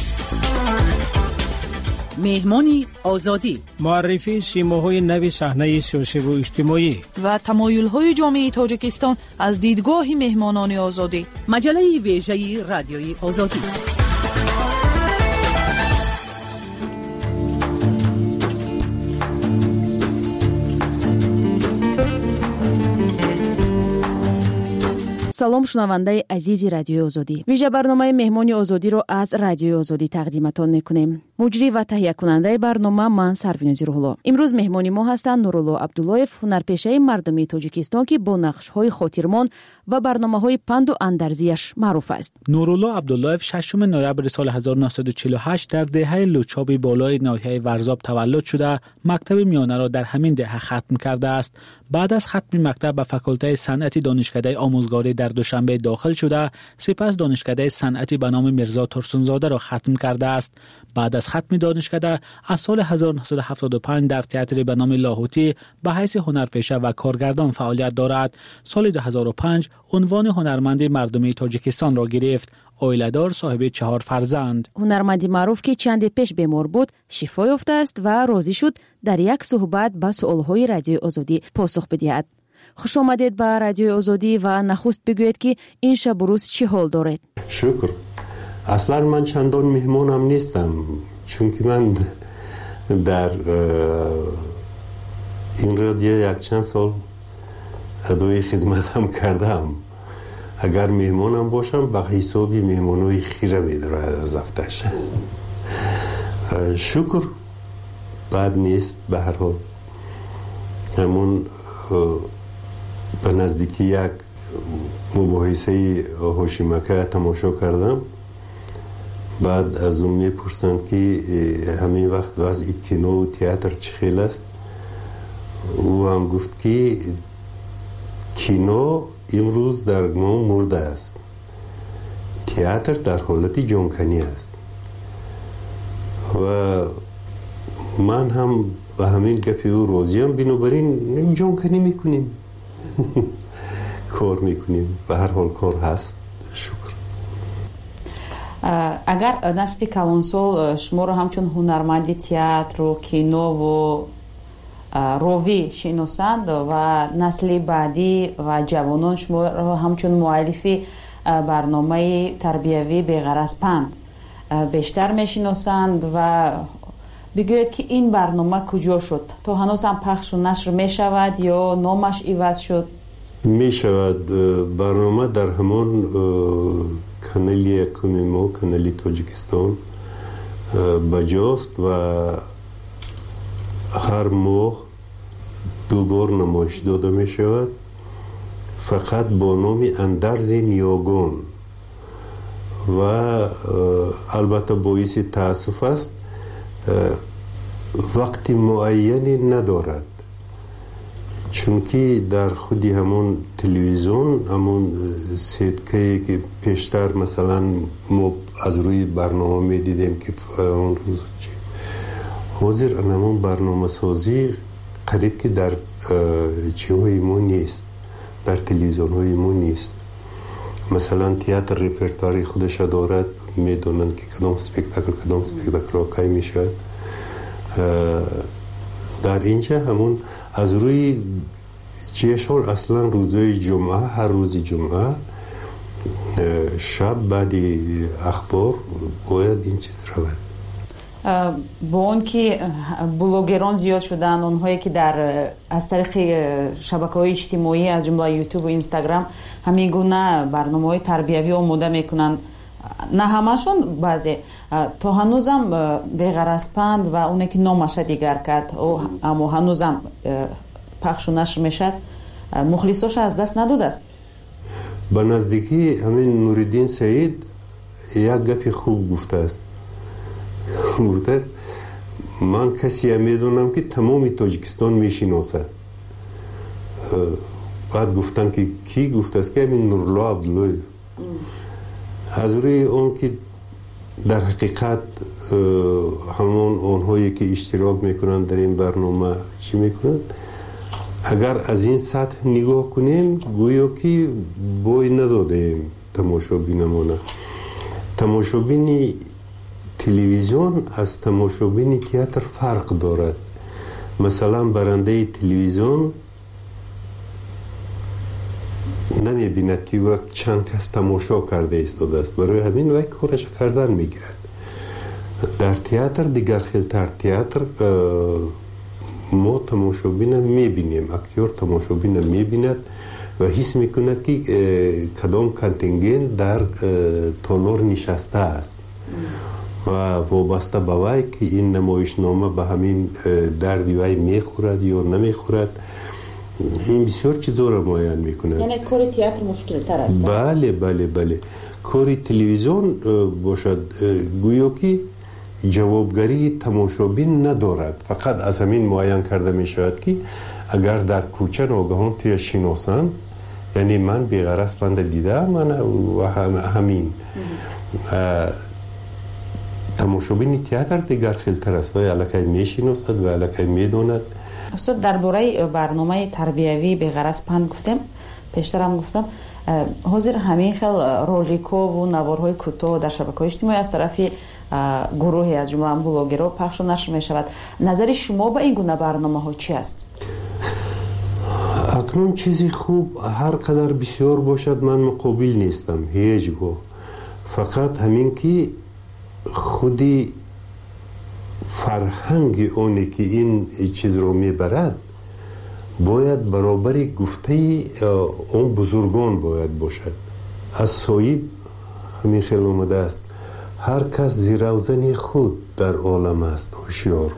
مهمانی آزادی، معرفی سیماهای نو صحنه سیاسی و اجتماعی و تمایل‌های جامعه تاجیکستان از دیدگاه مهمانان آزادی. مجله ویژه رادیوی آزادی. салом шунавандаи азизи радиои озодӣ. вижа барномаи меҳмони озодиро аз радиои озодӣ тақдиматон мекунем. муҷрӣ ва таҳиякунандаи барнома ман сарвинози рӯҳулло. имрӯз меҳмони мо ҳастанд нурулло абдуллоев, ҳунарпешаи мардумии тоҷикистон ки бо нақшҳои хотирмон ва барномаҳои панду андарзияш маъруф аст. нурулло абдуллоев шашум ноябри соли ҳазору нуҳсаду чилу ҳашт дар деҳаи лучоби болои ноҳияи варзоб таваллуд шуда мактаби миёнаро дар ҳамин деҳа хатм кардааст. баъд аз хатми мактаб ба факултаи санъати донишкадаи омӯзгорӣ дар душанбе дохил шуда сипас донишкадаи санъати ба номи мирзо турсунзодаро хатм кардааст. баъд аз хатми донишкада аз соли ҳазору нуҳсаду ҳафтоду панҷ дар театри ба номи лоҳутӣ ба ҳайси ҳунарпеша ва коргардон фаъолият дорад. соли ду ҳазору панҷ унвони ҳунарманди мардумии тоҷикистонро гирифт. оиладор, соҳиби чаҳор фарзанд. ҳунарманди маъруф ки чанде пеш бемор буд шифо ёфтааст ва розӣ шуд дар як суҳбат ба суолҳои радиои озодӣ посух бидиҳад. хуш омадед ба радиои озодӣ ва нахуст бигӯед ки ин шабу рӯз чӣ ҳол доред? шукр. аслан ман чандон меҳмонам нестам, чунки ман дар ин радио якчанд сол адои хизматам кардам. агар меҳмонам бошам ба ҳисоби меҳмонои хира медорад аз афташ. шукр, бад нест. ба ҳар ҳол ҳамон ба наздики як мубоҳисаи ҳошимака тамошо кардам. баъд аз он мепурсанд ки ҳамин вақт вазъи кинову театр чӣ хел аст. ӯ ҳам гуфт ки кино имрӯз дар мо мурда аст, театр дар ҳолати ҷонканӣ аст. ва من هم به همین گپ او راضیم، بنابراین جان کنی میکنیم کار میکنیم، به هر حال کار هست. شکر. اگر نسل کلانسول شما رو همچون هنرمندی تئاتر و کینو و روی شناسند و نسل بعدی و جوانان شما رو همچون مؤلفی برنامه تربیوی بغرض پند بیشتر میشناسند و بگوید که این برنامه کجا شد؟ تو هنوز هم پخش و نشر می شود یا نامش عوض شد؟ می شود. برنامه در همان کانال یکم ما، کانال تاجیکستان بجاست و هر ماه دو بار نمایش داده می شود، فقط با نام اندرز نیاگان. و البته باعث تاسف است وقت معینی ندارد، چون که در خودی همون تلویزیون همون سیدکه که پیشتر مثلا ما از روی برنامه می دیدیم که فلان روز حاضر همون برنامه سازی قریب که در چیهای ما نیست، در تلویزیون های ما نیست. مثلا تئاتر رپرتواری خودش دارد، میدونند که کدام سپکتاکل کدام سپکتاکل آقای میشود. در اینجا همون از روی چیشان اصلا روزهای جمعه، هر روز جمعه شب بعد اخبار باید این چیز رود. با اون که بلوگران زیاد شدن، اونهایی که در از طریق شبکه‌های اجتماعی از جمله یوتیوب و اینستاگرام همین گونه برنامه‌های تربیوی آماده میکنن، نه همشون، بعضی تا هنوزم بغرض پند و اونی که نامش دیگر کرد اما هنوزم پخش و نشر میشد، مخلصاش از دست نداده است. به نزدیکی همین نوردین سعید یک گپی خوب گفته است. گفته من کسی میدونم که تمام تاجیکستان میشناسد. بعد گفتن که کی؟ گفته است که همین نورالله عبدالله. از روی اون که در حقیقت همون اونهایی که اشتراک میکنن در این برنامه چی میکنن، اگر از این سطح نگاه کنیم گویا که بوی ندادیم تماشابینمونه. تماشابینی تلویزیون از تماشابینی تئاتر فرق دارد. مثلا برنده تلویزیون نمی بیند که وقت چند کس تماشا کرده ایستاده است، برای همین وقت کارش کردن میگیرد. در تئاتر دیگر خیلتر، تئاتر ما تماشابین میبینیم، اکتور تماشابین میبیند و حس میکند که کدام کانتینگنت در تالار نشسته است و وابسته به وی که این نمایشنامه به همین دردی وی میخورد یا نمیخورد. این بسیار چیزا را معین میکند. یعنی کار تئاتر مشکل تر است. بله بله بله. کار تلویزیون باشد گویا که جوابگری تماشابین ندارد، فقط از همین معین کرده می شود که اگر در کوچه ناگهان توی شناسند، یعنی من بی‌غرض پند دیده من و هم همین تماشابین تئاتر دیگر خیلتر است و الکی می شناسد و الکی می داند. استاد درباره برنامه تربیوی بی‌غرض پند گفتم، پیشتر هم گفتم حاضر همین خیل رولیکو و نوارهای کوتاه در شبکه‌های اجتماعی از طرف گروهی از جمله بلوگرها پخش و نشر می شود. نظر شما به این گونه برنامه ها چی است؟ اکنون چیزی خوب هر قدر بسیار باشد من مقابل نیستم هیچ گاه، فقط همین که خودی فرهنگ اونی که این چیز رو میبرد باید برابری گفته اون بزرگان باید باشد. از صاحب همین خیلی اومده است هر کس زیروزن خود در عالم است هوشیار،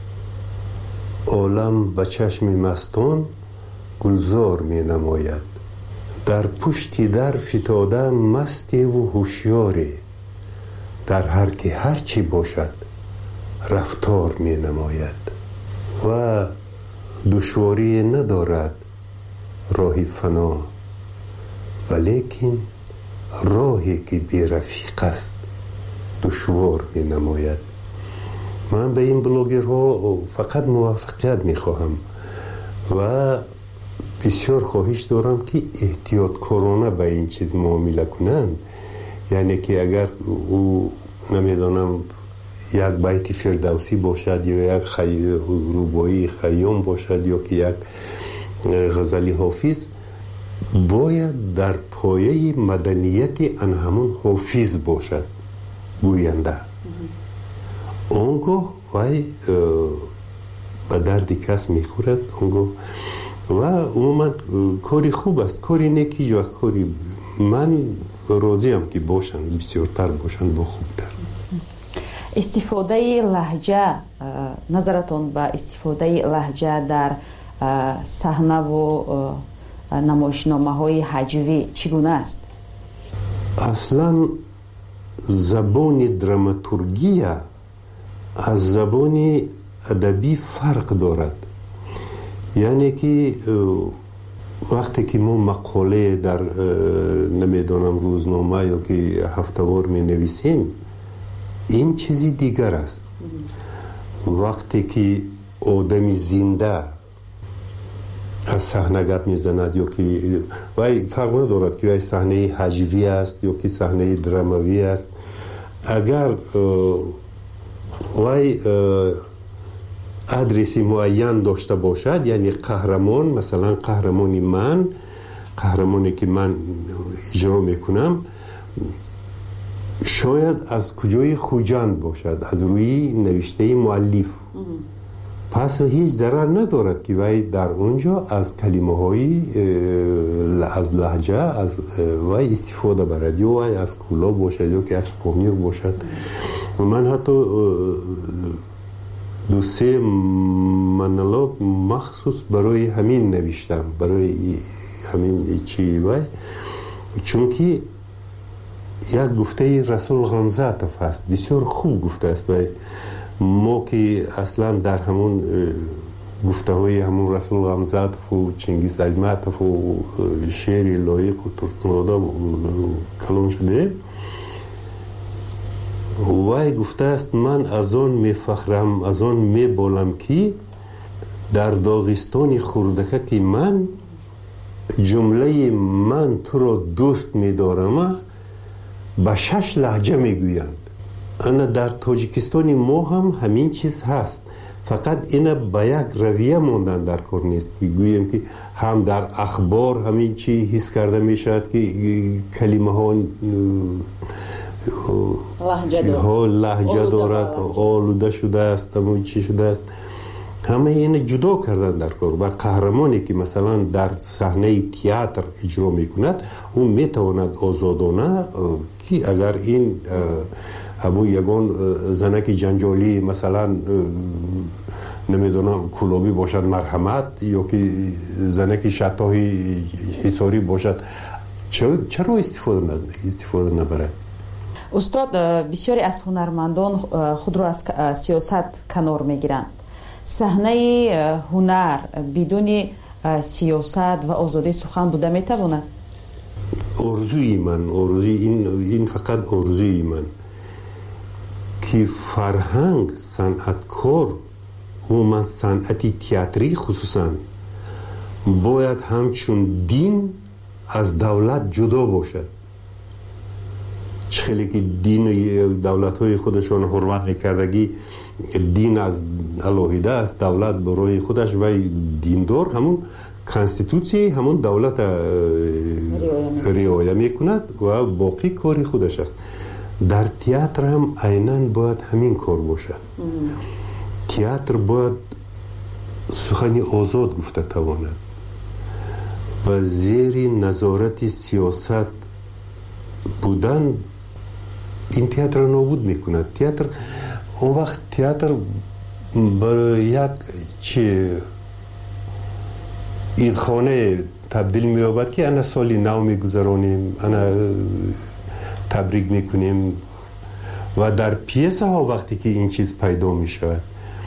عالم به چشم مستان گلزار می نماید، در پشتی در فتاده مستی و هوشیاری، در هر که هر چی باشد رفتار می نماید و دشواری ندارد راه فنا، ولیکن راهی که بی رفیق است دشوار می نماید. من به این بلوگرها فقط موفقیت میخواهم و بسیار خواهش دارم که احتیاط کرونا به این چیز معامله کنند. یعنی که اگر او نمیدانم یک بیت فردوسی باشد یا یک خی... روبایی خیام باشد یا که یک غزلی حافظ، باید در پایه مدنیت ان همون حافظ باشد گوینده. اونگاه وای به درد کس میخورد اونگاه و عموما کاری خوب است، کاری نیکی یا کاری من راضیم که باشن، بسیارتر باشن با خوبتر. استفاده لهجه، نظرتون به استفاده لهجه در صحنه و نمایشنامه های هجوی چگونه است؟ اصلا زبان دراماتورگی از زبان ادبی فرق دارد. یعنی که وقتی که ما مقاله در نمیدانم روزنامه یا که هفته‌وار می نویسیم، این چیزی دیگر است. وقتی که آدمی زنده از صحنه گپ میزند یا که وای فرق ندارد که وای صحنه هجوی است یا که صحنه دراموی است، اگر وای ادرسی معین داشته باشد، یعنی قهرمان، مثلا قهرمانی من، قهرمانی که من اجرا میکنم شاید از کجای خوجند باشد، از روی نوشته مؤلف. پس هیچ ضرر ندارد که وای در اونجا از کلمه های از لهجه از وای استفاده برد، یا وای از کولا باشد یا که از پامیر باشد. من حتی دو سه منالوگ مخصوص برای همین نوشتم، برای همین چی وای، چون که یک گفته رسول غمزاتف هست، بسیار خوب گفته است. و ما که اصلا در همون گفته های همون رسول غمزاتف و چنگیز ایماتف و شعر لایق و ترتنادا کلام شده، وای گفته است من از آن می فخرم، از آن می بالم که در داغستان خوردکه که من جمله من تو را دوست می دارم به شش لهجه می گویند. انا در تاجیکستان ما هم همین چیز هست، فقط اینا به یک رویه موندن در کار نیست که گویم که هم در اخبار همین چی حس کرده می شود که کلمه ها ها لهجه دارد، آلوده شده است، همون چی شده است. همه این جدا کردن در کار. و قهرمانی که مثلا در صحنه تئاتر اجرا میکند، اون میتواند آزادانه که اگر این همون یگان زنک جنجالی مثلا نمیدونم کلابی باشد مرحمت، یا که زنک شتاهی حساری باشد، چرا استفاده ند استفاده نبرد؟ استاد، بسیاری از هنرمندان خود را از سیاست کنار میگیرند. صحنه هنر بدون سیاست و آزادی سخن بوده میتواند؟ آرزوی من، آرزوی این این فقط آرزوی من که فرهنگ، صنعتکار و من صنعتی تئاتری خصوصا باید همچون دین از دولت جدا باشد. خیلی که دین دولت های خودشان حرمت نکردگی، دین از علاهیده است، دولت برای خودش و دیندار همون کانستیتوسی همون دولت رعایت میکند و باقی کاری خودش است. در تئاتر هم عیناً باید همین کار باشد. تئاتر باید سخنی آزاد گفته تواند و زیر نظارت سیاست بودن این تئاتر را نابود میکند. تئاتر اون وقت تئاتر برای یک چه ایدخانه تبدیل می‌یابد که انا سالی نو میگذرانیم، انا تبریک میکنیم و در پیسه ها وقتی که این چیز پیدا میشود،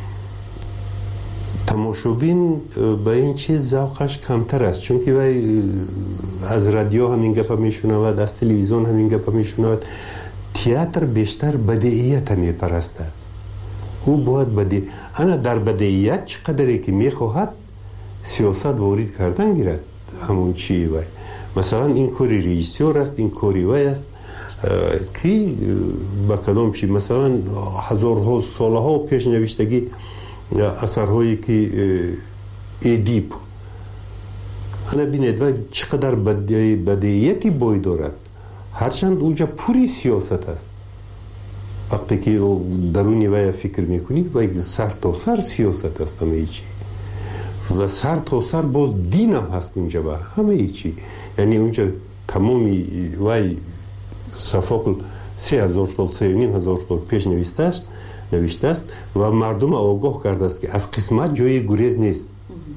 تماشابین به این چیز ذوقش کمتر است، چون که وای از رادیو همین گپ میشنود، از تلویزیون همین گپ میشنود. تئاتر بیشتر بدیهیت میپرستد. او باید بده انا در بدیهیت چقدری که میخواهد سیاست وارد کردن گیرد همون چی وای مثلا این کاری ریژیسور است این کاری وای است که با کدام چی مثلا هزارها سالها پیش نوشتگی اثرهایی که ادیپ انا بینید و چقدر بدیهیتی بای دارد هرچند اونجا پوری سیاست است وقتی که درونی وای فکر میکنی وای سر تا سر سیاست است همه چی و سر تا سر باز دینم هست اونجا با همه چی یعنی اونجا تمامی وای صفاقل سه هزار سال سه نیم هزار سال پیش نوشته است نوشته است و مردم آگاه کرده است که از قسمت جای گریز نیست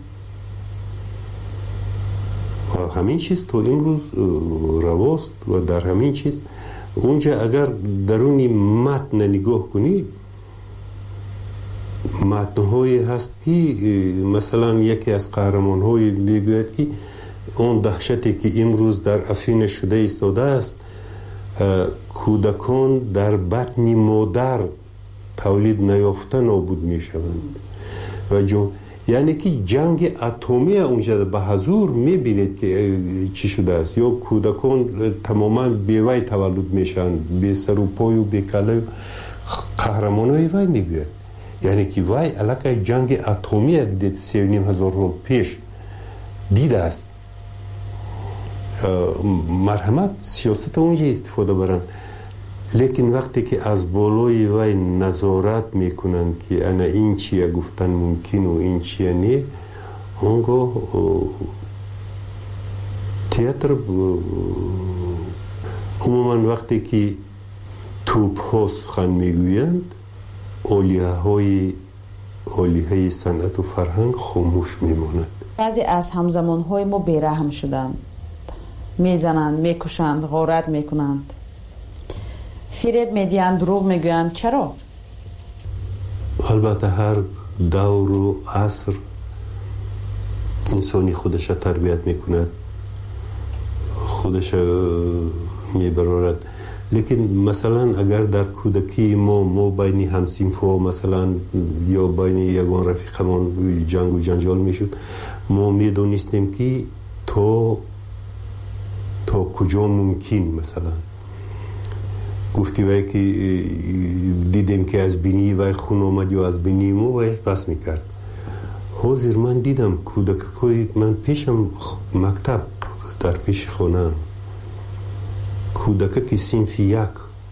و همین چیز تو امروز رواست و در همین چیز اونجا اگر درونی متن نگاه کنی متن‌هایی هست که مثلا یکی از قهرمان‌های میگوید که اون دهشتی که امروز در افین شده ایستاده است کودکان در بطن مادر تولید نیافته نابود میشوند و جو یعنی که جنگ اتمی اونجا به حضور میبینید که چی شده است یا کودکان تماما بیوی تولد میشن بی سر و پای و بی کله قهرمانای وای میگوید یعنی که وای علاقه جنگ اتمی یک دید سی و نیم هزار سال پیش دیده است مرحمت سیاست اونجا استفاده برن لیکن وقتی که از بالای وای نظارت میکنن که انا این چیه گفتن ممکن و این چیه نه اونگاه تئاتر عموما وقتی که توپ ها سخن میگویند اولیه های اولیه های صنعت و فرهنگ خاموش میماند بعضی از همزمان های ما بیرحم شدند میزنند میکشند غارت میکنند فریب میدیند دروغ میگویند چرا؟ البته هر دور و عصر انسانی خودش تربیت میکند خودش میبرارد لیکن مثلا اگر در کودکی ما ما بین همسینفا مثلا یا بین یگان رفیقمان جنگ و جنجال میشد ما میدونستیم که تو تا کجا ممکن مثلا گفتی وای که دیدیم که از بینی وای خون آمد یا از بینی ما وای پس میکرد حاضر من دیدم کودکای من پیشم مکتب در پیش خانه کودک که صنف یک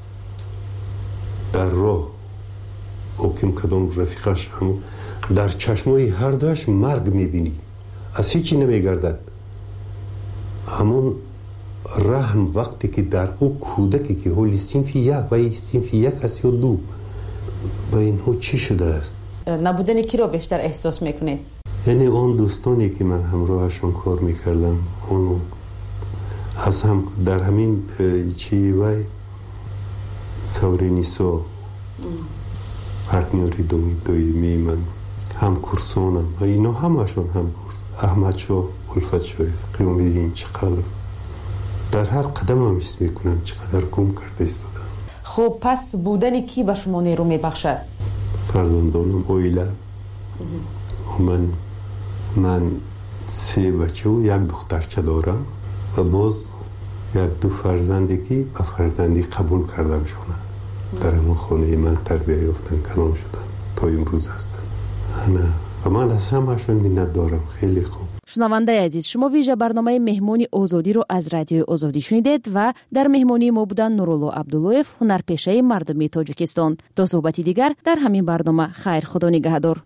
در راه اوکیم کدام رفیقش هم در چشمای هر دوش مرگ میبینی از هیچی نمیگردد همون رحم وقتی که در او کودکی که حالی صنف یک و صنف یک است یا دو و اینها چی شده است نبودن کی را بیشتر احساس میکنید؟ یعنی اون دوستانی که من همراهشون کار میکردم اون از هم در همین چی وای سورینیسو پارتنری دومی دویمی من هم کورسونم و اینا همشون هم کورس احمد شو الفت شویف قیام دین چقلف در هر قدم هم حس میکنم چقدر گم کرده ایستادم خب پس بودن کی به شما نیرو میبخشد؟ فرزندانم اویله من من سه بچه و یک دخترچه دارم و باز یک دو فرزندی که به فرزندی قبول کردم شونه در همون خانه من تربیه یافتن کلام شدن تا امروز هستن انا و من از همشون منت دارم خیلی خوب. شنونده عزیز شما ویژه برنامه مهمانی آزادی رو از رادیو آزادی شنیدید و در مهمانی ما بودن نورالله عبداللهیف هنرپیشه مردمی تاجیکستان. تا صحبتی دیگر در همین برنامه خیر خدا نگهدار.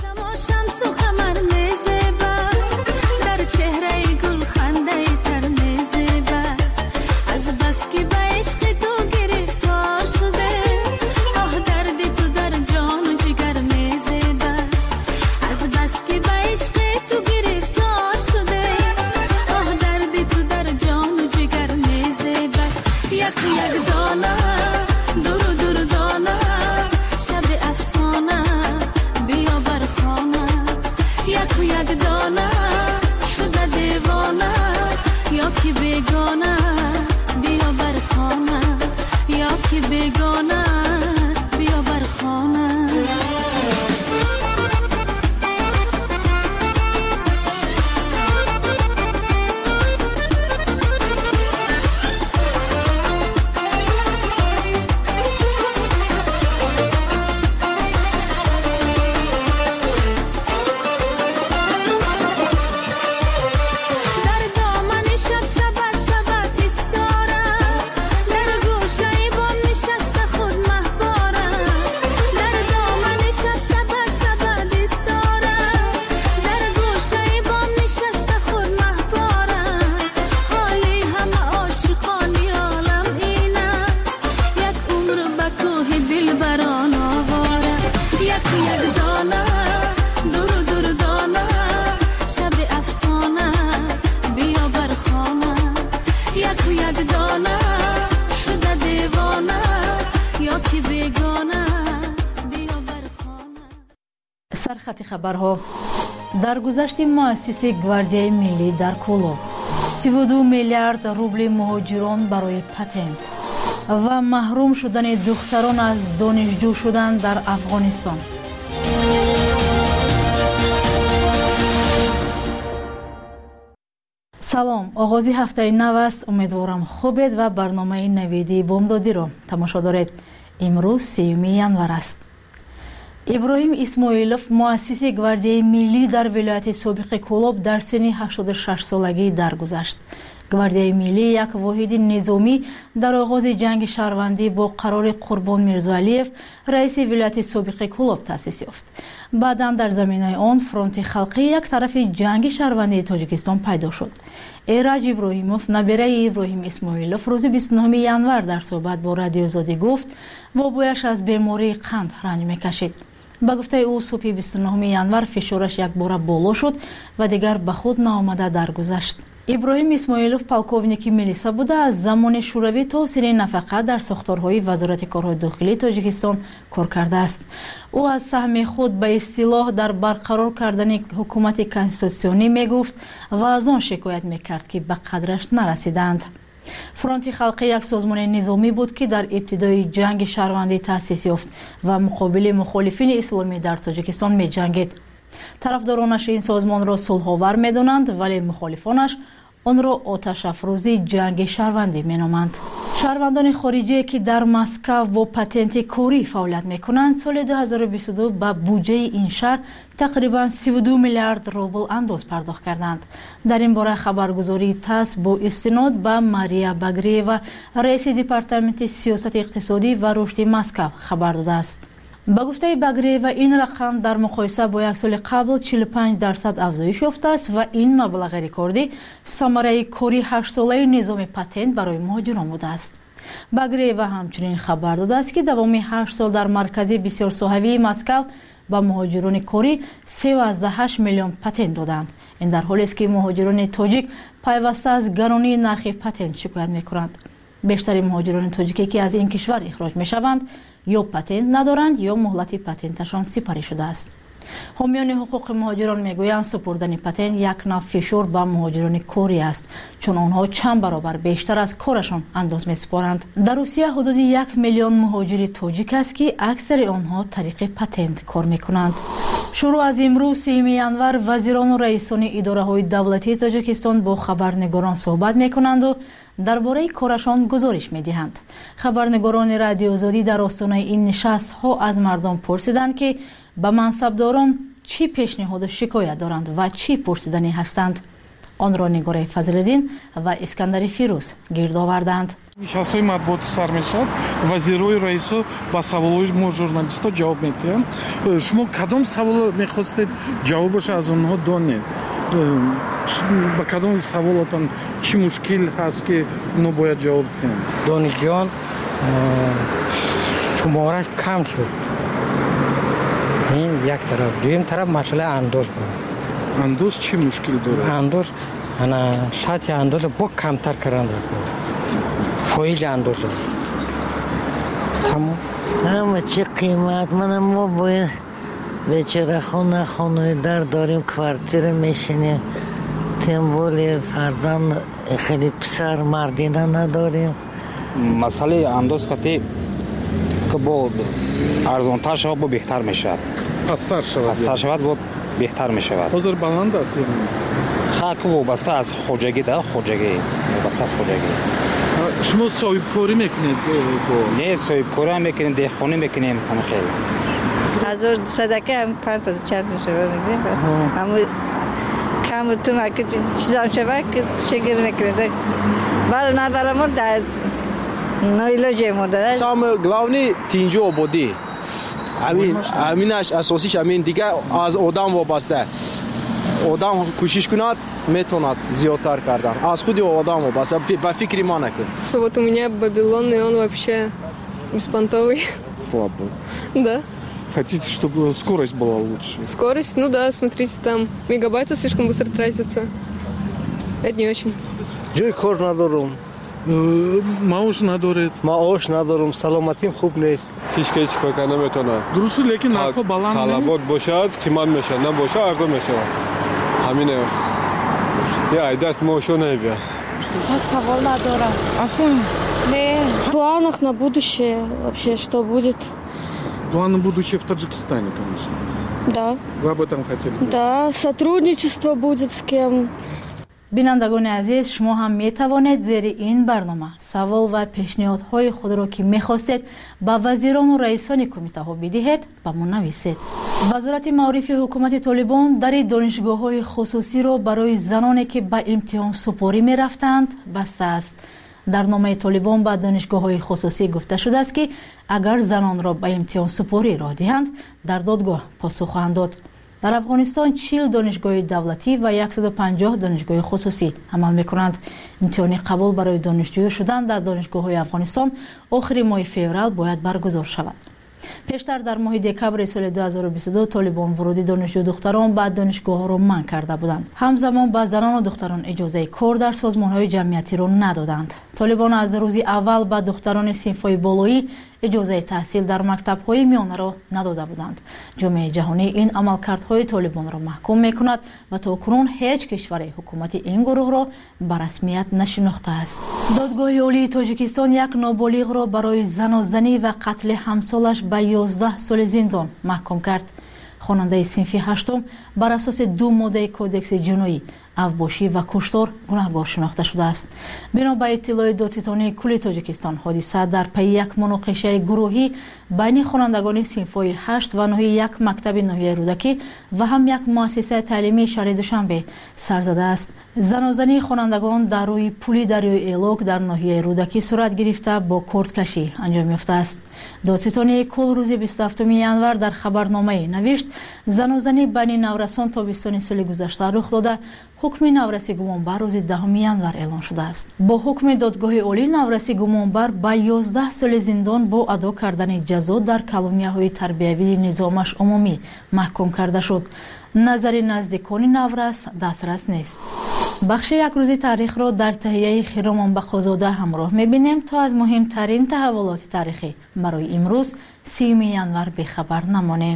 بیگانه بیا بر خانه یا که بیگانه بیا بر خانه یک دانه دور دور دانه شب افسانه بیا بر خانه یک و یک دانه شده دیوانه یا کی بیگانه بیا بر خانه. سرخط خبرها. در گذشت مؤسسه گواردیای ملی در کولو سی و دو میلیارد روبل مهاجران برای پتنت و محروم شدن دختران از دانشجو شدن در افغانستان. سلام، آغاز هفته نو است. امیدوارم خوبید و برنامه نویدی بامدادی را تماشا دارید. امروز سیوم ینور است. ابراهیم اسماعیلوف مؤسس گواردیای ملی در ولایت سابق کولوب در سن هشتاد و شش سالگی درگذشت. گواردیای ملی یک واحد نظامی در آغاز جنگ شهروندی با قرار قربان میرزاعلیف رئیس ولایت سابق کولوب تأسیس یافت. بعداً در زمینه آن فرانت خلقی یک طرف جنگ شهروندی تاجیکستان پیدا شد. ایراج ابراهیموف نبیره ابراهیم اسماعیلوف روز بیست و نهم ینور در صحبت با رادیو آزادی گفت بابایش از بیماری قند رنج میکشید. با گفته او صبح بیست و نهم ینور فشارش یک بار بالا شد و دیگر به خود ناآمده درگذشت. ابراهیم اسماعیلوف پالکوونیک میلیسا بوده. از زمان شوروی تا سری نفقه در ساختارهای وزارت کارهای داخلی تاجیکستان کار کرده است. او از سهم خود به اصطلاح در برقرار کردن حکومت کنستیتوسیونی میگفت و از آن شکایت میکرد که به قدرش نرسیدند. فرانت خلقی یک سازمان نظامی بود که در ابتدای جنگ شهروندی تأسیس یافت و مقابل مخالفین اسلامی در تاجیکستان می جنگید. طرفدارانش این سازمان را صلح‌آور می‌دانند ولی مخالفانش آن را آتش افروزی جنگ شهروندی می‌نامند. شهروندان خارجی که در مسکو با پتنت کاری فعالیت می‌کنند سال دو هزار و بیست و دو به بودجه این شهر تقریباً سی و دو میلیارد روبل انداز پرداخت کردند. در این باره خبرگزاری تاس با استناد به ماریا باگریوا رئیس دپارتمنت سیاست اقتصادی و رشد مسکو خبر داده است. با گفته باگریوا این رقم در مقایسه با یک سال قبل چهل و پنج درصد افزایش یافته است و این مبلغ رکوردی ثمره کاری هشت ساله نظام پتنت برای مهاجران بوده است. باگریوا همچنین خبر داده است که دوام هشت سال در مرکز بسیار صحوی مسکو با مهاجران کاری سیزده و هشت میلیون پتنت دادند. این در حالی است که مهاجران تاجیک پیوسته از گرانی نرخ پتنت شکایت می‌کنند. بیشتر مهاجران تاجیکی که از این کشور اخراج می‌شوند یا پتنت ندارند یا مهلت پتنتشان سپری شده است. حامیان حقوق مهاجران میگویند سپردن پتنت یک نوع فشار به مهاجران کاری است چون آنها چند برابر بیشتر از کارشان انداز می‌سپارند. در روسیه حدود یک میلیون مهاجر تاجیک است که اکثر آنها طریق پتنت کار می‌کنند. شروع از امروز سیوم ینور وزیران و رئیسان اداره‌های دولتی تاجیکستان با خبرنگاران صحبت می‌کنند و درباره کارشان گزارش می‌دهند. خبرنگاران رادیو آزادی در آستانه این نشست‌ها از مردم پرسیدند که به منصبداران چی پیشنهاد و شکایت دارند و چی پرسیدنی هستند. آن را نگار فضل‌الدین و اسکندر فیروز گرد آوردند. نشست‌های مطبوعات سر می‌شود. وزیرای رئیس با سوال‌های ما ژورنالیست‌ها جواب می‌دهند. شما کدام سوال می‌خواستید جوابش از اونها دانید؟ با کدام سوالاتون چی مشکل هست که اونها باید جواب دهند؟ دانشجویان شمارش کم شد. این یک طرف. دویم طرف مسئله انداز بود. انداز چی مشکل داره؟ انداز انا سطح انداز با کمتر کردن. فایل انداز. تمام. اما چه قیمت من ما باید بیچاره خونه خونه در داریم کوارتیر میشینیم تنبول فرزند خیلی پسر مردینه نداریم. مسئله انداز کتی که با ارزانتر شود با بهتر میشود. پستر شود. پستر شود با بهتر میشود. حاضر بلند است یعنی. خاک وابسته از خواجگی ده خواجگی وابسته از خواجگی. شما صاحب کاری میکنید؟ نه صاحب کاری هم میکنیم دهخانی میکنیم همه خیلی. هزار صدقه هم پانصد چند میشه میگیم. اما کم تو ما که چیزام شبه که شگر میکنید. بالا نه بالا ما در نایلاج مدت. سام گلاونی تینجو آبادی. امین امینش اساسیش امین دیگه از آدم وابسته. آدم کوشش کند میتوند زیادتر کردن. از خود آدم وابسته. به فکر ما накун. Вот у меня Бабилон, и он вообще беспонтовый. Слабый. Да. Хотите, чтобы скорость была лучше? Скорость, ну да, смотрите, там мегабайты слишком быстро тратятся. Это не очень. جوی کار ندارم معاش ندارید معاش ندارم سلامتیم خوب نیست هیچ کسی کار کنه نمیتونه درست لیکن نرخ بالا طلبات باشد قیمت میشه نباشه ارزان میشه همینه یا ایداست معاشو نمیبیا Я савол ندارم. Аслан? Не. В планах на будущее вообще что будет? Планы будущее в Таджикистане, конечно. Да. Вы об этом хотели? Да, сотрудничество будет с кем. бинандагони азиз, шумо ҳам метавонед зери ин барнома савол ва пешниҳодҳои худро ки мехостед ба вазирону раисони кумитаҳо бидиҳед ба мо нависед. вазорати маорифи ҳукумати толибон дари донишгоҳҳои хусусиро барои заноне ки ба имтиҳон супорӣ мерафтанд бастааст. дар номаи толибон ба донишгоҳҳои хусусӣ гуфта шудааст ки агар занонро ба имтиҳон супорӣ роҳ диҳанд дар додгоҳ посух хоҳанд дод. дар афғонистон чил донишгоҳи давлатӣ ва яксаду панҷоҳ донишгоҳи хусусӣ амал мекунанд. имтиҳони қабул барои донишҷӯ шудан дар донишгоҳҳои афғонистон охири моҳи феврал бояд баргузор шавад. пештар дар моҳи декабри соли ду ҳазору бисту ду толибон вуруди донишҷӯ духтарон ба донишгоҳҳоро манъ карда буданд. ҳамзамон ба занону духтарон иҷозаи кор дар созмонҳои ҷамъиятиро надоданд. толибон аз рӯзи аввал ба духтарони синфҳои болоӣ иҷозаи таҳсил дар мактабҳои миёнаро надода буданд. ҷомеаи ҷаҳонӣ ин амалкардҳои толибонро маҳкум мекунад ва то кунун ҳеҷ кишваре ҳукумати ин гурӯҳро ба расмият нашинохтааст. додгоҳи олии тоҷикистон як ноболиғро барои занозанӣ ва қатли ҳамсолаш ба ёздаҳ соли зиндон маҳкум кард. хонандаи синфи ҳаштум бар асоси ду моддаи кодекси ҷиноӣ авбошӣ ва куштор гунаҳгор шинохта шудааст. бино ба иттилои додситонии кулли тоҷикистон ҳодиса дар пайи як муноқишаи гурӯҳӣ байни хонандагони синфҳои ҳашт ва нӯҳи як мактаби ноҳияи рӯдакӣ ва ҳам як муассисаи таълимии шаҳри душанбе сар задааст. занозании хонандагон дар рӯи пули дарёи элок дар ноҳияи рӯдакӣ сурат гирифта бо кордкашӣ анҷом ёфтааст. додситонии кул рӯзи бисту ҳафтуми январ дар хабарномае навишт занозанӣ байни наврасон тобистони соли гузашта рух дода ҳукми навраси гумонбар рӯзи даҳуми январ эълон шудааст. бо ҳукми додгоҳи олӣ навраси гумонбар ба ёздаҳ соли зиндон бо адо кардани ҷазо дар колонияҳои тарбиявии низомаш умумӣ маҳкум карда шуд. назари наздикони наврас дастрас нест. бахши якрӯзи таърихро дар таҳияи хиромон бақозода ҳамроҳ мебинем то аз муҳимтарин таҳаввулоти таърихӣ барои имрӯз сиюми январ бехабар намонем.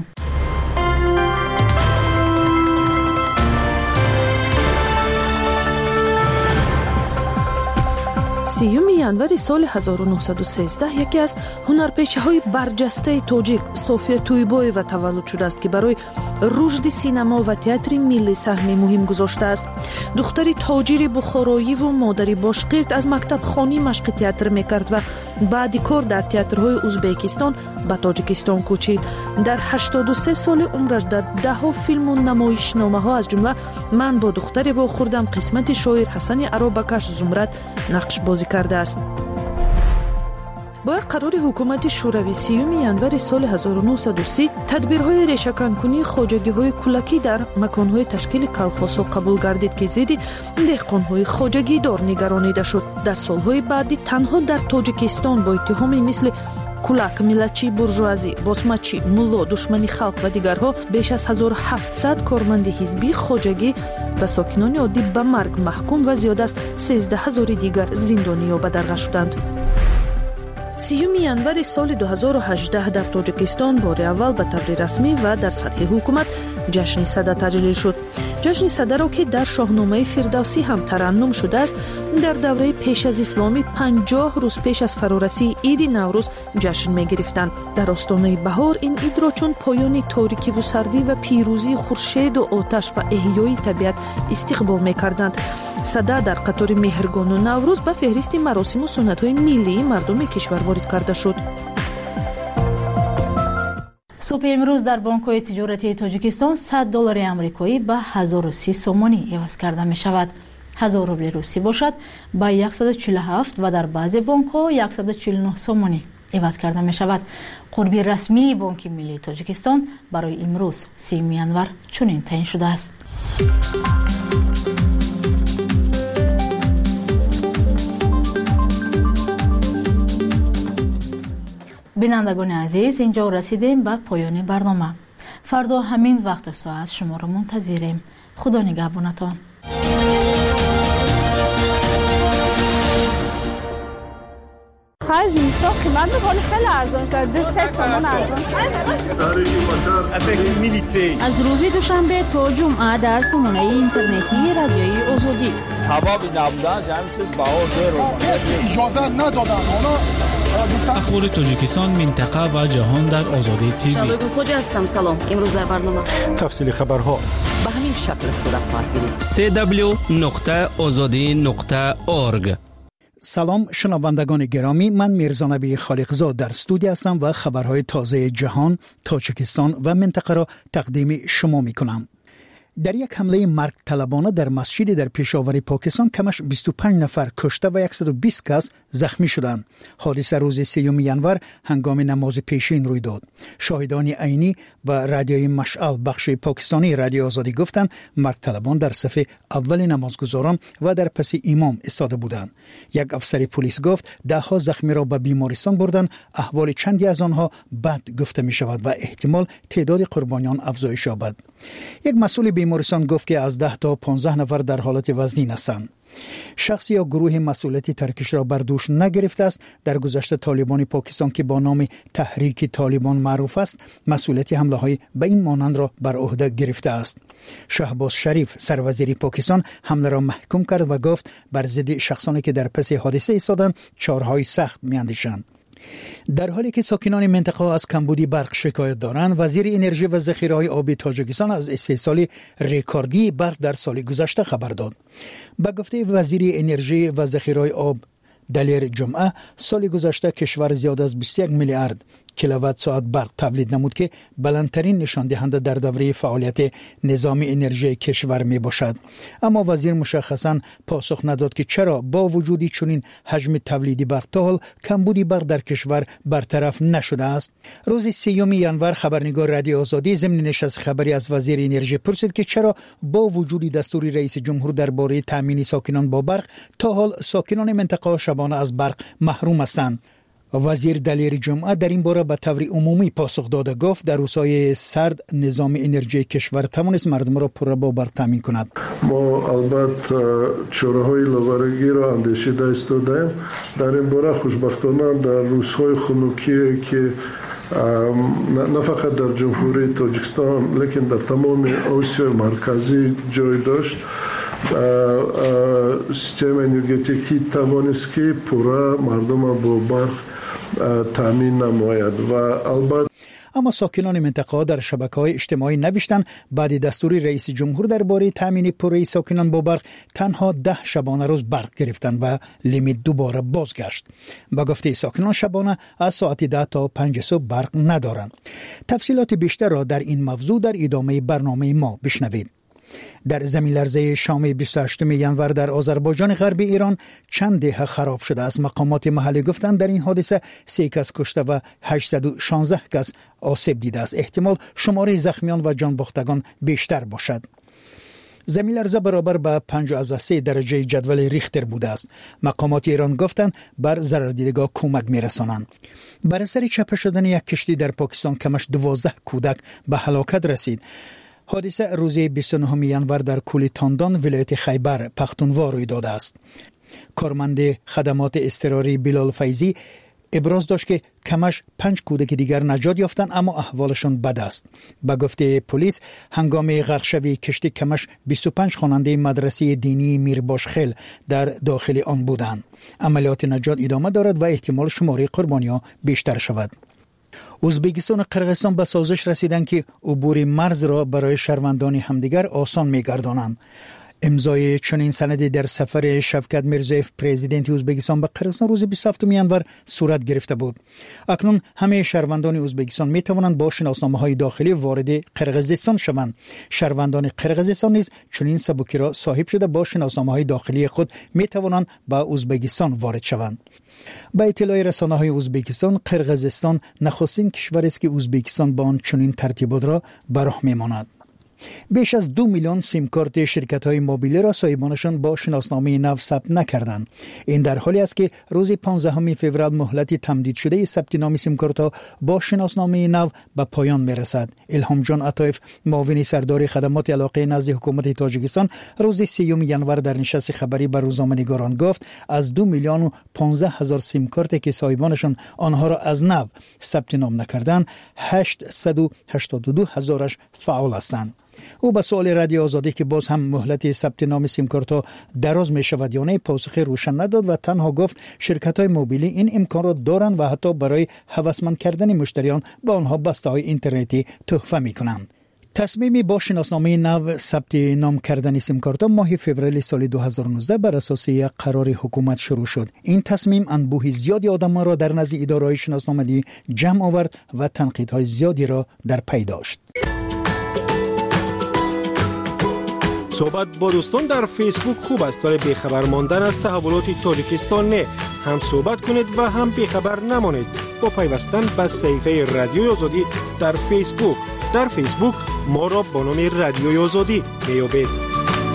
сиюми январи соли ҳазору нуҳсаду сенздаҳ яке аз ҳунарпешаҳои барҷастаи тоҷик София Туйбоева таваллуд шудааст, ки барои рушди синемо ва театри миллӣ саҳми муҳим гузоштааст. духтари тоҷири бухороиву модари бошқирт аз мактабхонӣ машқи театр мекард ва баъди кор дар театрҳои Узбекистон ба Тоҷикистон кӯчид. дар ҳаштоду се соли умраш дар даҳҳо филму намоишномаҳо аз ҷумла «Ман бо духтаре вохӯрдам», қисмати шоир Ҳасани Аробакаш Зумрат нақш бозӣ кардааст. бо як қарори ҳукумати шӯравӣ сиюми январи соли ҳазору нуҳсаду си тадбирҳои решаканкунии хоҷагиҳои кӯлакӣ дар маконҳои ташкили колхозҳо қабул гардид, ки зидди деҳқонҳои хоҷагидор нигаронида шуд. дар солҳои баъдӣ танҳо дар Тоҷикистон бо иттиҳоми мисли кулак, миллатчӣ, буржуазӣ, босмачӣ, мулло, душмани халқ ва дигарҳо беш аз ҳазору ҳафтсад корманди ҳизбӣ, хоҷагӣ ва сокинони оддӣ ба марг маҳкум ва зиёда аз сездаҳ ҳазори дигар зиндонӣ ё ба дарға шуданд. сиюми январи соли ду ҳазору ҳаждаҳ дар Тоҷикистон бори аввал ба таври расмӣ ва дар сатҳи ҳукумат ҷашни сада таҷлил шуд. ҷашни садаро ки дар шоҳномаи Фирдавсӣ ҳам тараннум шудааст, дар давраи пеш аз исломӣ панҷоҳ рӯз пеш аз фарорасии иди Наврӯз ҷашн мегирифтанд. дар остонаи баҳор ин идро чун поёни торикиву сардӣ ва пирӯзии хуршеду оташ ва эҳёи табиат истиқбол мекарданд. сада дар қатори меҳргону Наврӯз ба феҳристи маросиму суннатҳои миллии мардуми кишвар ворид карда шуд. субҳи имрӯз дар бонкҳои тиҷоратии Тоҷикистон сад доллари амрикоӣ ба ҳазору си сомонӣ эваз карда мешавад. ҳазор рубли русӣ бошад ба яксаду чилу ҳафт ва дар баъзе бонкҳо яксаду чилу нӯҳ сомонӣ эваз карда мешавад. қурби расмии Бонки Миллии Тоҷикистон барои имрӯз сиюми январ чунин таъин шудааст. بینندگان عزیز، اینجا رسیدیم به پایان برنامه. فردا همین وقت و ساعت شما را منتظریم. خدا نگهبانتان. خیلی اینستا قیمت بکنه خیلی ارزان شد. دو سه سامان ارزان شد. از روز دوشنبه تا جمعه در سامانه اینترنتی رادیوی آزادی. سبب نبودن همین چیز بها زیرو. اجازه ندادن. اخبار تاجیکستان، منطقه و جهان در آزادی تیوی. شادو خوجا هستم. سلام. امروز در برنامه تفصیل خبرها به همین شکل صورت خواهد گرفت. سی دبلیو نقطه آزادی نقطه اورگ. سلام شنوندگان گرامی، من میرزا نبی خالقزاد در استودیو هستم و خبرهای تازه جهان، تاجیکستان و منطقه را تقدیم شما می کنم. در یک حمله مرگ طلبانه در مسجدی در پیشاور پاکستان کمش بیست و پنج نفر کشته و صد و بیست کس زخمی شدند. حادثه روز سیوم ژانویه هنگام نماز پیشین روی داد. شاهدان عینی و رادیوی مشعل بخش پاکستانی رادیو آزادی گفتند مرگ طلبان در صف اول نمازگزاران و در پس امام ایستاده بودند. یک افسر پلیس گفت ده ها زخمی را به بیمارستان بردند. احوال چندی از آنها بد گفته می شود و احتمال تعداد قربانیان افزایش یابد. یک مسئول بیمارستان گفت که از ده تا پانزده نفر در حالت وزنی هستند. شخص یا گروه مسئولیت ترکش را بر دوش نگرفته است. در گذشته طالبان پاکستان که با نام تحریک طالبان معروف است، مسئولیت حمله های به این مانند را بر عهده گرفته است. شهباز شریف سروزیر پاکستان حمله را محکوم کرد و گفت بر ضد شخصانی که در پس حادثه ایستادند چارهای سخت میاندیشند. در حالی که ساکنان منطقه از کمبودی برق شکایت دارند، وزیر انرژی و ذخیره‌های آبی تاجیکستان از استحصال رکوردی برق در سال گذشته خبر داد. به گفته وزیر انرژی و ذخیره‌های آب دلیر جمعه، سال گذشته کشور زیاد از بیست و یک میلیارد کیلووات ساعت برق تولید نمود که بلندترین نشان دهنده در دوره فعالیت نظام انرژی کشور می باشد. اما وزیر مشخصاً پاسخ نداد که چرا با وجود چنین حجم تولیدی برق تا حال کمبودی برق در کشور برطرف نشده است. روز سیوم ژانویه خبرنگار رادیو آزادی ضمن نشست خبری از وزیر انرژی پرسید که چرا با وجود دستور رئیس جمهور درباره تامین ساکنان با برق تا حال ساکنان منطقه شبانه از برق محروم هستند. وزیر دلیر جمعه در این باره به طور عمومی پاسخ داده گفت در روزهای سرد نظام انرژی کشور توانست مردم را پر با برق تامین کند. ما البته چاره‌های لاوارگی را اندیشیده ایستادیم. در این باره خوشبختانه در روزهای خنکی که نه فقط در جمهوری تاجیکستان لیکن در تمام آسیای مرکزی جای داشت، سیستم انرژتیکی توانست که پورا مردم با برق تامین نماید و البته اما ساکنان منطقه در شبکه‌های اجتماعی نوشتند بعد دستور رئیس جمهور درباره تامین پوره ساکنان با برق تنها ده شبانه روز برق گرفتند و لیمیت دوباره بازگشت. با گفته ساکنان شبانه از ساعت ده تا پنج صبح برق ندارند. تفصیلات بیشتر را در این موضوع در ادامه برنامه ما بشنوید. در زمین لرزه شام بیست و هشتم ژانویه در آذربایجان غربی ایران چند دهه خراب شده است. مقامات محلی گفتند در این حادثه سه کس کشته و هشتصد و شانزده کس آسیب دیده است. احتمال شماره زخمیان و جان باختگان بیشتر باشد. زمین لرزه برابر به پنج و سه درجه جدول ریختر بوده است. مقامات ایران گفتند بر ضرردیدگان کمک میرسانند. بر اثر چپه شدن یک کشتی در پاکستان کمش دوازده کودک به هلاکت رسید. حادثه روز بیست و نهم ژانویه در کولی تاندان ولایت خیبر پختونخوا روی داده است. کارمند خدمات اضطراری بلال فیضی ابراز داشت که کمش پنج کودک دیگر نجات یافتند اما احوالشان بد است. به گفته پلیس هنگام غرق شوی کشتی کمش بیست و پنج خواننده مدرسه دینی میرباشخیل در داخل آن بودند. عملیات نجات ادامه دارد و احتمال شماره قربانیان بیشتر شود. ازبکستان و قرغیزستان به سازش رسیدند که عبور مرز را برای شهروندان همدیگر آسان می‌گردانند. امضای چنین سندی در سفر شوکت میرزایف پرزیدنت ازبکستان به قرغیزستان روز بیست و هفتم ژانویه صورت گرفته بود. اکنون همه شهروندان ازبکستان می توانند با شناسنامه‌های داخلی وارد قرغیزستان شوند. شهروندان قرغیزستان نیز چنین سبکی را صاحب شده با شناسنامه‌های داخلی خود می توانند به ازبکستان وارد شوند. با اطلاع رسانه‌های ازبکستان، قرغیزستان نخستین کشوری است که ازبکستان با آن چنین ترتیبات را به راه می‌ماند. بیش از دو میلیون سیم کارت شرکت‌های موبیلی را صاحبانشان با شناسنامه نو ثبت نکردند. این در حالی است که روز پانزدهم فوریه مهلت تمدید شده ثبت نام سیم کارت با شناسنامه نو به پایان میرسد. الهام جان عطایف، معاون سردار خدمات علاقه نزد حکومت تاجیکستان، روز سیوم ینور در نشست خبری با روزنامه‌نگاران گفت از دو میلیون و پانزده هزار سیم کارت که صاحبانشان آنها را از نو ثبت نام نکردند، هشتصد و هشتاد و دو هزارش فعال هستند. او به سوال رادیو آزادی که باز هم مهلت ثبت نام سیم کارت دراز می شود یا نه پاسخ روشن نداد و تنها گفت شرکت های موبیلی این امکان را دارند و حتی برای هوسمند کردن مشتریان به آنها بسته های اینترنتی تحفه می کنند. تصمیم با شناسنامه نو ثبت نام کردن سیم کارت ماه فوریه سال دو هزار و نوزده بر اساس یک قرار حکومت شروع شد. این تصمیم انبوه زیادی آدم‌ها را در نزد اداره‌های شناسنامه‌ای جمع آورد و تنقیدهای زیادی را در پی داشت. صحبت با دوستان در فیسبوک خوب است ولی بیخبر ماندن از تحولات تاجیکستان نه. هم صحبت کنید و هم بیخبر نمانید با پیوستن به صفحه رادیوی آزادی در فیسبوک. در فیسبوک ما را با نام رادیوی آزادی میابید.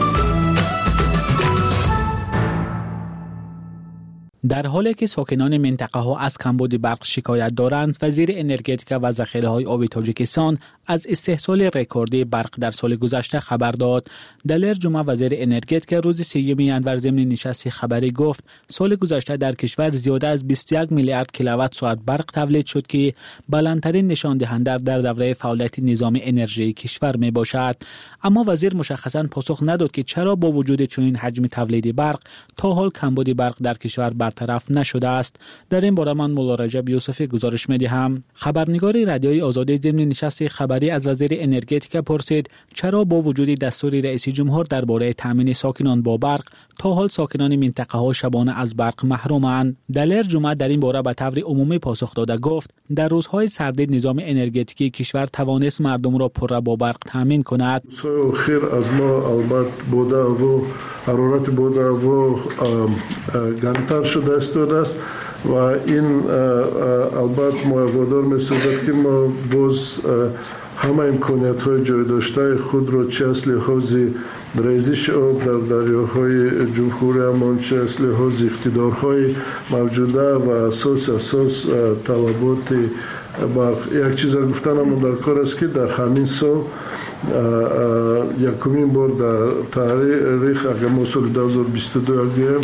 در حالی که ساکنان منطقه ها از کمبود برق شکایت دارند، وزیر انرژتیک و ذخیره های آبی تاجیکستان از استحصال رکوردی برق در سال گذشته خبر داد. دلر جمعه وزیر انرژتیک روز سیوم ینور ضمن نشست خبری گفت سال گذشته در کشور زیاده از بیست و یک میلیارد کیلووات ساعت برق تولید شد که بلندترین نشان دهنده در دوره فعالیت نظام انرژی کشور می باشد. اما وزیر مشخصاً پاسخ نداد که چرا با وجود چنین حجم تولید برق تا حال کمبود برق در کشور برطرف نشده است. در این باره من مولا رجب یوسفی گزارش می‌دهم. خبرنگار رادیوی آزادی ضمن نشست خبری از وزیر انرژتیک پرسید چرا با وجود دستور رئیس جمهور درباره تامین ساکنان با برق تا حال ساکنان منطقه ها شبانه از برق محرومند. دلر جمعه در این باره به طور عمومی پاسخ داده گفت در روزهای سرد نظام انرژتیکی کشور توانست مردم را پر با برق تامین کند. خیر از ما البته بوده و حرارت بوده و گرمتر شده است و این البته ما وادار می‌سازد که ما باز همه امکانیت های جای داشته خود را چه از لحاظ ریزش آب در دریاهای جمهوری امان، چه از لحاظ اقتدارهای موجوده و اساس اساس طلبات برق. یک چیز گفتنم در کار است که در همین سال یکمین بار در تاریخ اگر ما سال دو هزار و بیست و دو گیریم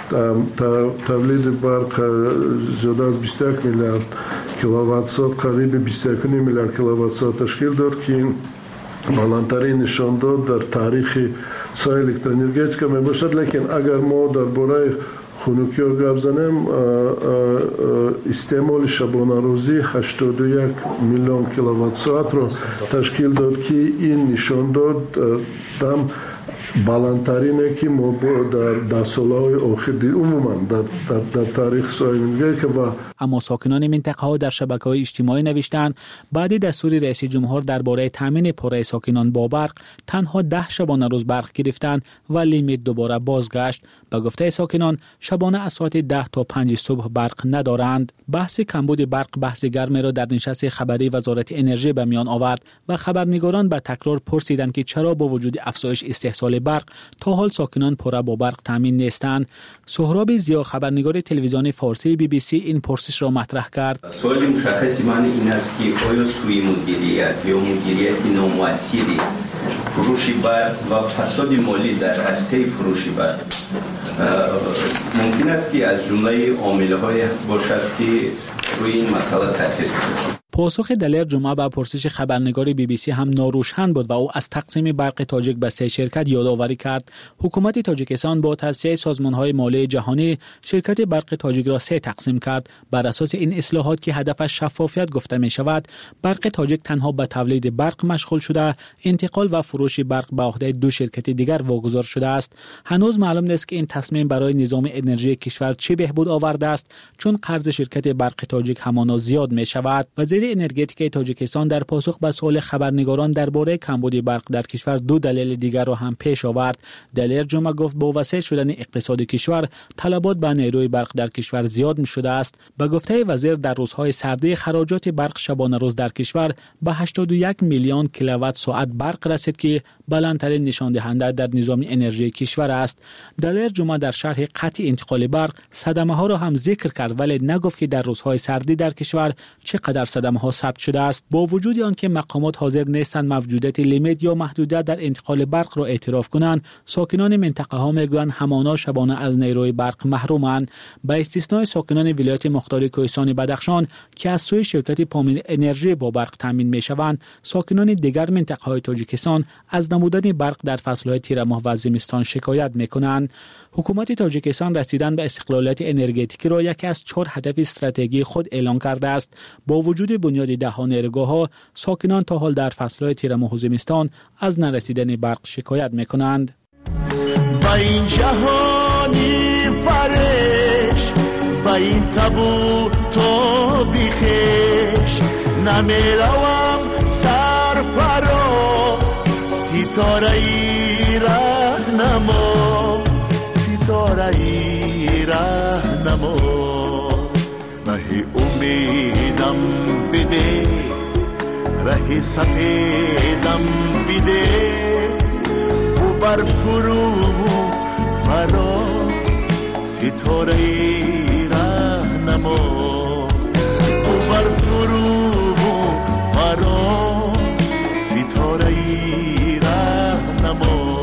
تولید برق زیاده از بیست و یک میلیارد کیلووات ساعت قریب بیست و یک میلیارد کیلووات ساعت تشکیل داد که این بالاترین نشان داد در تاریخ سایر الکتروانرژتیک می باشد. لیکن اگر ما درباره خنکی ها گپ زنیم استعمال شبانه روزی هشتاد و یک میلیون کیلووات ساعت را تشکیل داد که این نشان داد دم بالاترینه که ما در ده سالهای آخر عموما در, در, در تاریخ سایر که و اما ساکنان منطقه ها در شبکه‌های اجتماعی نوشتند بعد دستور رئیس جمهور درباره تامین پره ساکنان با برق تنها ده شبانه روز برق گرفتند و لیمیت دوباره بازگشت. به گفته ساکنان شبانه از ساعت ده تا پنج صبح برق ندارند. بحث کمبود برق بحث گرمی را در نشست خبری وزارت انرژی به میان آورد و خبرنگاران به تکرار پرسیدند که چرا با وجود افزایش استحصال برق تا حال ساکنان پره با برق تامین نیستند. سهراب زیا خبرنگار تلویزیون فارسی بی بی سی این پرسش را مطرح کرد. سوال مشخصی من این است که آیا سوی مدیریت یا مدیریت نامؤثری فروش برق و فساد مالی در عرصه فروش برق ممکن است که از جمله عامل‌های باشد که روی این مسئله تاثیر گذاشته؟ پاسخ دلر جمعه به پرسش خبرنگار بی بی سی هم ناروشن بود و او از تقسیم برق تاجیک به سه شرکت یادآوری کرد. حکومت تاجیکستان با توصیه سازمان‌های مالی جهانی شرکت برق تاجیک را سه تقسیم کرد. بر اساس این اصلاحات که هدفش شفافیت گفته می شود، برق تاجیک تنها به تولید برق مشغول شده، انتقال و فروش برق به عهده دو شرکت دیگر واگذار شده است. هنوز معلوم نیست که این تصمیم برای نظام انرژی کشور چه بهبود آورده است، چون قرض شرکت برق تاجیک همانا زیاد می شود. وزیر وزیر انرژتیک تاجیکستان در پاسخ به سوال خبرنگاران درباره کمبود برق در کشور دو دلیل دیگر را هم پیش آورد. دلیر جمعه گفت با وسیع شدن اقتصاد کشور طلبات به نیروی برق در کشور زیاد می شده است. به گفته وزیر در روزهای سردی خراجات برق شبانه روز در کشور به هشتاد و یک میلیون کیلووات ساعت برق رسید که بلندترین نشان دهنده در نظام انرژی کشور است. دلیر جمعه در شرح قطع انتقال برق صدمه ها را هم ذکر کرد، ولی نگفت که در روزهای سردی در کشور چقدر صدمه ها ثبت شده است. با وجود آنکه مقامات حاضر نیستند موجودیت لیمیت یا محدودیت در انتقال برق را اعتراف کنند، ساکنان منطقه ها میگویند همانا شبانه از نیروی برق محرومند. به استثنای ساکنان ولایت مختار کوهستان بدخشان که از سوی شرکت پامین انرژی با برق تامین میشوند، ساکنان دیگر منطقه های تاجیکستان از نمودن برق در فصلهای تیر ماه و زمستان شکایت میکنند. حکومت تاجیکستان رسیدن به استقلالیت انرژتیکی را یکی از چهار هدف استراتژی خود اعلان کرده است. با وجود بنیاد ده ها نیروگاه‌ها، ساکنان تا حال در فصلهای تیر ماه و زمستان از نرسیدن برق شکایت میکنند. با این جهانی پرش، با این تابو تو بیخش، نمیروم سرفرا، ستاره ای راهنما، ستاره ای راهنما، ره امیدم بده، ره سفیدم بده، و بر فرو فرا، ستاره ای راهنما، و بر فرو فرا، ستاره ای راهنما.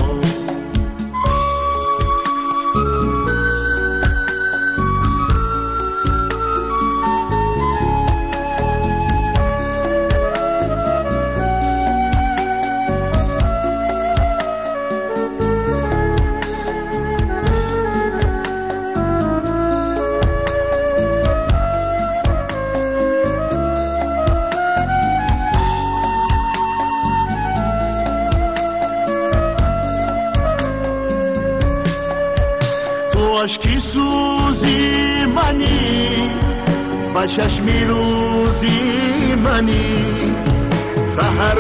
عشقی سوزی منی، با چشمی روزی منی، سحر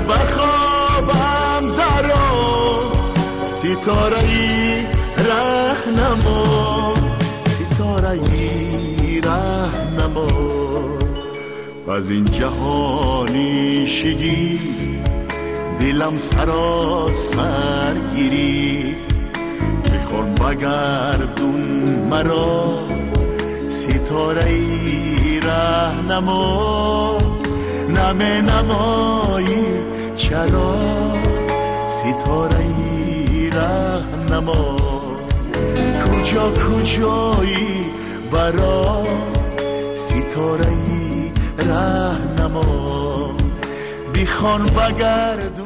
بخوابم درو، ستاره ای راهنما، ستاره ای راهنما، از این جهانی شگی دلم سراسر گیری، میخوام بگردون مرا، ستاره ای راهنما، نمی نمایی چرا، ستاره ای راهنما، کجا کجایی برا، ستاره ای راهنما، بیخوان بگردون.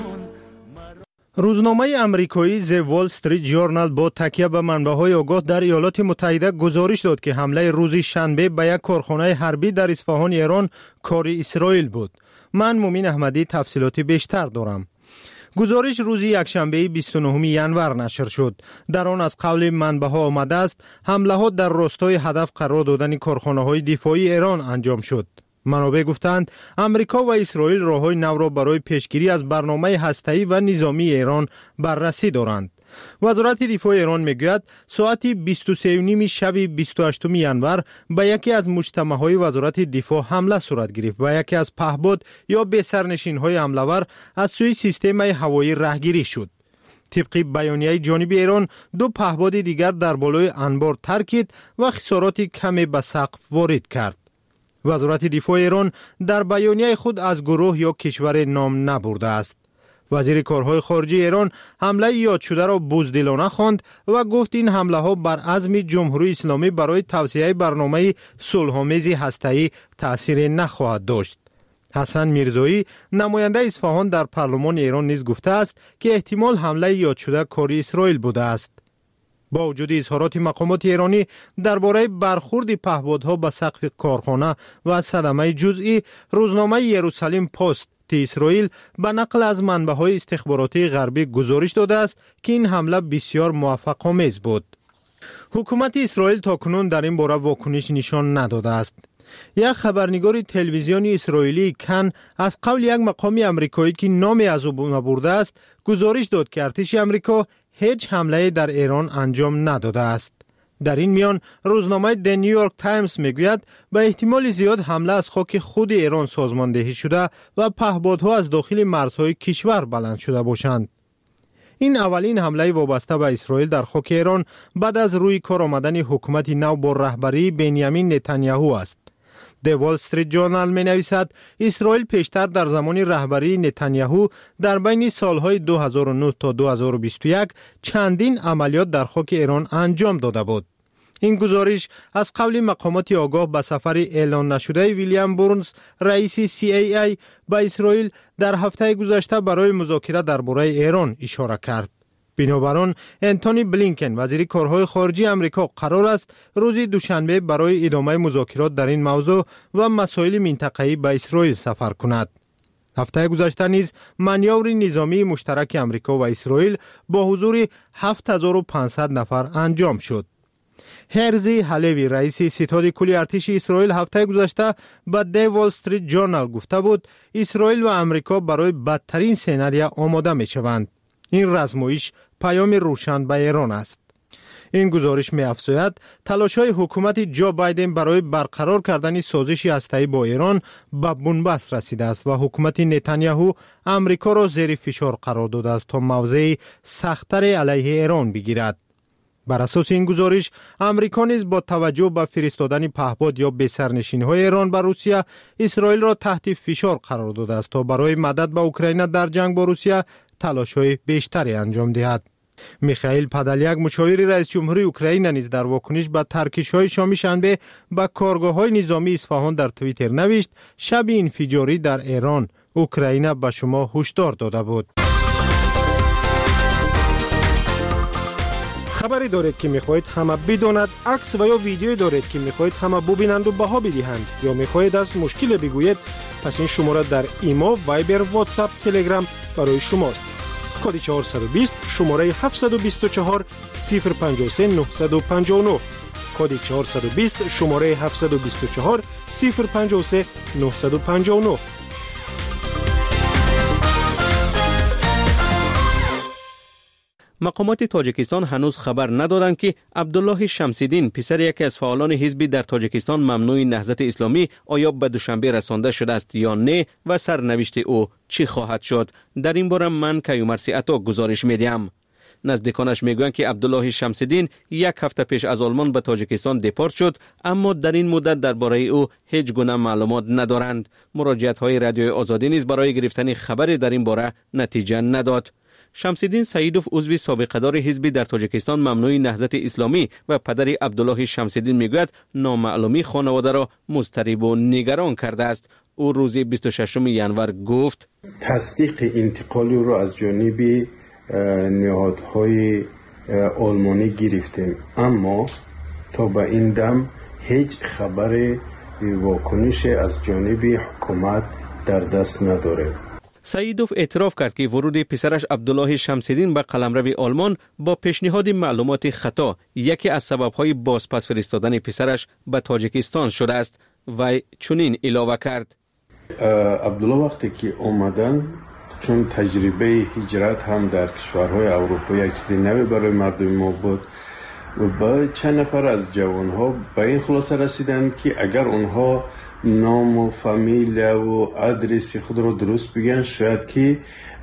روزنامه امریکایی The Wall Street Journal با تکیه به منبع‌های آگاه در ایالات متحده گزارش داد که حمله روز شنبه به یک کارخانه حربی در اصفهان ایران کار اسرائیل بود. من مومین احمدی تفصیلاتی بیشتر دارم. گزارش روز یکشنبه بیست و نهم ژانویه نشر شد. در آن از قول منبع‌ها آمده است حمله ها در راستای هدف قرار دادن کارخانه‌های دفاعی ایران انجام شد. منابع گفتند امریکا و اسرائیل راه‌های نو را برای پیشگیری از برنامه هسته‌ای و نظامی ایران بررسی دارند. وزارت دفاع ایران میگوید ساعت بیست و سه و نیم شب بیست و هشتم ژانویه به یکی از مجتمع‌های وزارت دفاع حمله صورت گرفت و یکی از پهپاد یا بسرنشین‌های حمله‌ور از سوی سیستم هوایی رهگیری شد. طبق بیانیه جانب ایران دو پهپاد دیگر در بالای انبار ترکید و خسارات کمی به سقف وارد کرد. وزارت دفاع ایران در بیانیه خود از گروه یا کشور نام نبرده است. وزیر کارهای خارجه ایران حمله یاد شده را بزدلانه خواند و گفت این حمله ها بر عزم جمهوری اسلامی برای توسعه برنامه صلح‌آمیز هسته‌ای تأثیر نخواهد داشت. حسن میرزایی نماینده اصفهان در پارلمان ایران نیز گفته است که احتمال حمله یاد شده کار اسرائیل بوده است. با وجود اظهارات مقامات ایرانی درباره برخورد پهپادها به سقف کارخانه و صدمه جزئی، روزنامه یروشلیم پست اسرائیل به نقل از منبع‌های استخباراتی غربی گزارش داده است که این حمله بسیار موفق‌آمیز بود. حکومت اسرائیل تاکنون در این باره واکنش نشان نداده است. یک خبرنگار تلویزیونی اسرائیلی کن از قول یک مقام آمریکایی که نامی از او نبرده است گزارش داد که ارتش آمریکا هیچ حمله در ایران انجام نداده است. در این میان روزنامه د نیویورک تایمز میگوید به احتمال زیاد حمله از خاک خود ایران سازماندهی شده و پهپادها از داخل مرزهای کشور بلند شده باشند. این اولین حمله وابسته به اسرائیل در خاک ایران بعد از روی کار آمدن حکومت نو با رهبری بنیامین نتانیاهو است. د وال استریت جورنال می نویسد اسرائیل پیشتر در زمان رهبری نتانیاهو در بین سالهای دو هزار و نه تا دو هزار و بیست و یک چندین عملیات در خاک ایران انجام داده بود. این گزارش از قول مقامات آگاه به سفر اعلان نشده ویلیام بورنز رئیس سی ای ای به اسرائیل در هفته گذشته برای مذاکره درباره ایران اشاره کرد. بنابراین انتونی بلینکن وزیر کارهای خارجی آمریکا قرار است روز دوشنبه برای ادامه مذاکرات در این موضوع و مسائل منطقه‌ای به اسرائیل سفر کند. هفته گذشته نیز مانور نظامی مشترک آمریکا و اسرائیل با حضور هفت هزار و پانصد نفر انجام شد. هرزی هلوی رئیس ستاد کلی ارتش اسرائیل هفته گذشته به د وال استریت جورنال گفته بود اسرائیل و آمریکا برای بدترین سناریو آماده می شوند. این رزمایش پیام روشن به ایران است. این گزارش می افزاید تلاش‌های حکومت جو بایدن برای برقرار کردن سازش هسته‌ای با ایران به بنبست رسیده است و حکومت نتانیاهو آمریکا را زیر فشار قرار داده است تا موضع سخت‌تر علیه ایران بگیرد. بر اساس این گزارش آمریکا نیز با توجه به فرستادن پهپاد یا بسرنشین‌های ایران به روسیه اسرائیل را تحت فشار قرار داده است تا برای مدد به اوکراین در جنگ با روسیه تلاش‌های بیشتری انجام دهد. میخائیل پادالیاک مشاور رئیس جمهوری اوکراین نیز در واکنش به ترکش‌های شام شنبه به کارگاه‌های نظامی اصفهان در توییتر نوشت شب انفجاری در ایران اوکراین به شما هشدار داده بود. خبری دارید که میخواهید همه بداند، عکس و یا ویدیویی دارید که میخواهید همه ببینند و بها بدهند یا میخواهید از مشکل بگویید، پس این شماره در ایما، وایبر، واتساپ، تلگرام برای شماست. کد چهارصد و بیست شماره هفتصد و بیست و چهار صفر پنجاه و سه نهصد و پنجاه و نه کد چهارصد و بیست شماره هفتصد و بیست و چهار صفر پنجاه و سه نهصد و پنجاه و نه. مقامات تاجیکستان هنوز خبر ندادند که عبدالله شمس‌الدین پسر یکی از فعالان حزبی در تاجیکستان ممنوع نهضت اسلامی آیا به دوشنبه رسانده شده است یا نه و سرنوشت او چی خواهد شد. در این باره من کیومرث عطا گزارش میدیم. نزدیکانش میگویند که عبدالله شمس‌الدین یک هفته پیش از آلمان به تاجیکستان دپارت شد، اما در این مدت درباره او هیچ گونه معلومات ندارند. مراجعت های رادیوی آزادی نیز برای گرفتن خبری در این باره نتیجه نداد. شمس‌الدین سعیدوف عضو سابقه‌دار حزبی در تاجیکستان ممنوع نهضت اسلامی و پدر عبدالله شمس‌الدین میگوید نامعلومی خانواده را مضطرب و نگران کرده است. او روز بیست و ششم ژانویه گفت تصدیق انتقال او را از جانب نهادهای آلمانی گرفتیم، اما تا به این دم هیچ خبر واکنش از جانب حکومت در دست نداریم. سعیدوف اعتراف کرد که ورود پسرش عبدالله شمس‌الدین به قلمرو آلمان با پیشنهاد معلومات خطا یکی از سبب‌های بازپس فرستادن پسرش به تاجیکستان شده است و چنین اضافه کرد. عبدالله وقتی که آمدن، چون تجربه هجرت هم در کشورهای اروپایی یک چیز نوی برای مردم ما بود و با چند نفر از جوانها به این خلاصه رسیدند که اگر اونها نام و فامیل و آدرس خود رو درست بگن، شاید که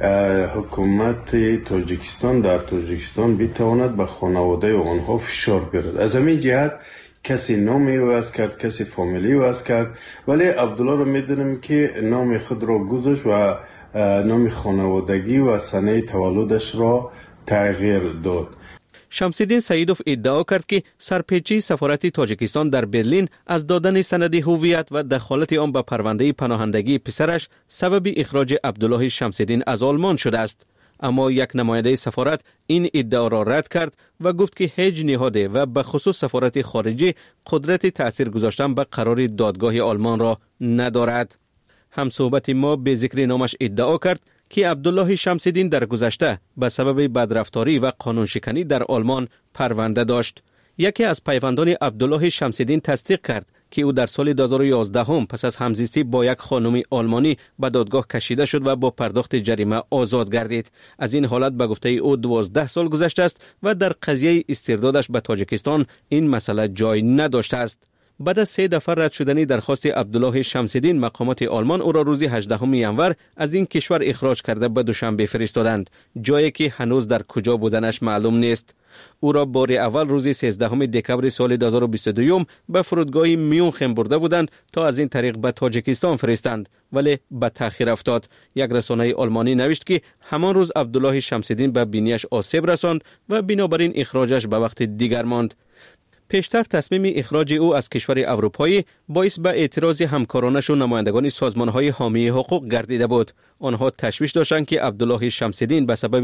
حکومت تاجیکستان در تاجیکستان بتواند به خانواده آنها فشار بیارد. از همین جهت کسی نامی وضع کرد، کسی فامیلی وضع کرد، ولی عبدالله رو میدونم که نام خود را گذاشت و نام خانوادگی و سنه تولدش را تغییر داد. شمس‌الدین سعیدوف ادعا کرد که سرپیچی سفارت تاجیکستان در برلین از دادن سند هویت و دخالت آن به پرونده پناهندگی پسرش سبب اخراج عبدالله شمس‌الدین از آلمان شده است. اما یک نماینده سفارت این ادعا را رد کرد و گفت که هیچ نهاده و به خصوص سفارت خارجی قدرت تأثیر گذاشتن به قرار دادگاه آلمان را ندارد. همصحبت ما به ذکر نامش ادعا کرد که عبدالله شمس‌الدین در گذشته به سبب بدرفتاری و قانون شکنی در آلمان پرونده داشت. یکی از پیوندان عبدالله شمس‌الدین تصدیق کرد که او در سال دو هزار و یازده هم پس از همزیستی با یک خانم آلمانی به دادگاه کشیده شد و با پرداخت جریمه آزاد گردید. از این حالت به گفته او دوازده سال گذشته است و در قضیه استردادش به تاجیکستان این مسئله جای نداشته است. بعد از سه دفعه رد شدنی درخواست عبدالله شمس‌الدین، مقامات آلمان او را روز هجدهم ژانویه از این کشور اخراج کرده به دوشنبه فرستادند، جایی که هنوز در کجا بودنش معلوم نیست. او را بار اول روز سیزدهم دکبر سال دو هزار و بیست و دو به فرودگاه میونخ برده بودند تا از این طریق به تاجیکستان فرستند، ولی به تأخیر افتاد. یک رسانه آلمانی نوشت که همان روز عبدالله شمس‌الدین به بینیش آسیب رساند و بنابراین اخراجش به وقت دیگر ماند. پیشتر تصمیم اخراج او از کشور اروپایی باعث به اعتراض همکارانش و نمایندگان سازمان‌های حامی حقوق گردیده بود. آنها تشویش داشتند که عبدالله شمس‌الدین به سبب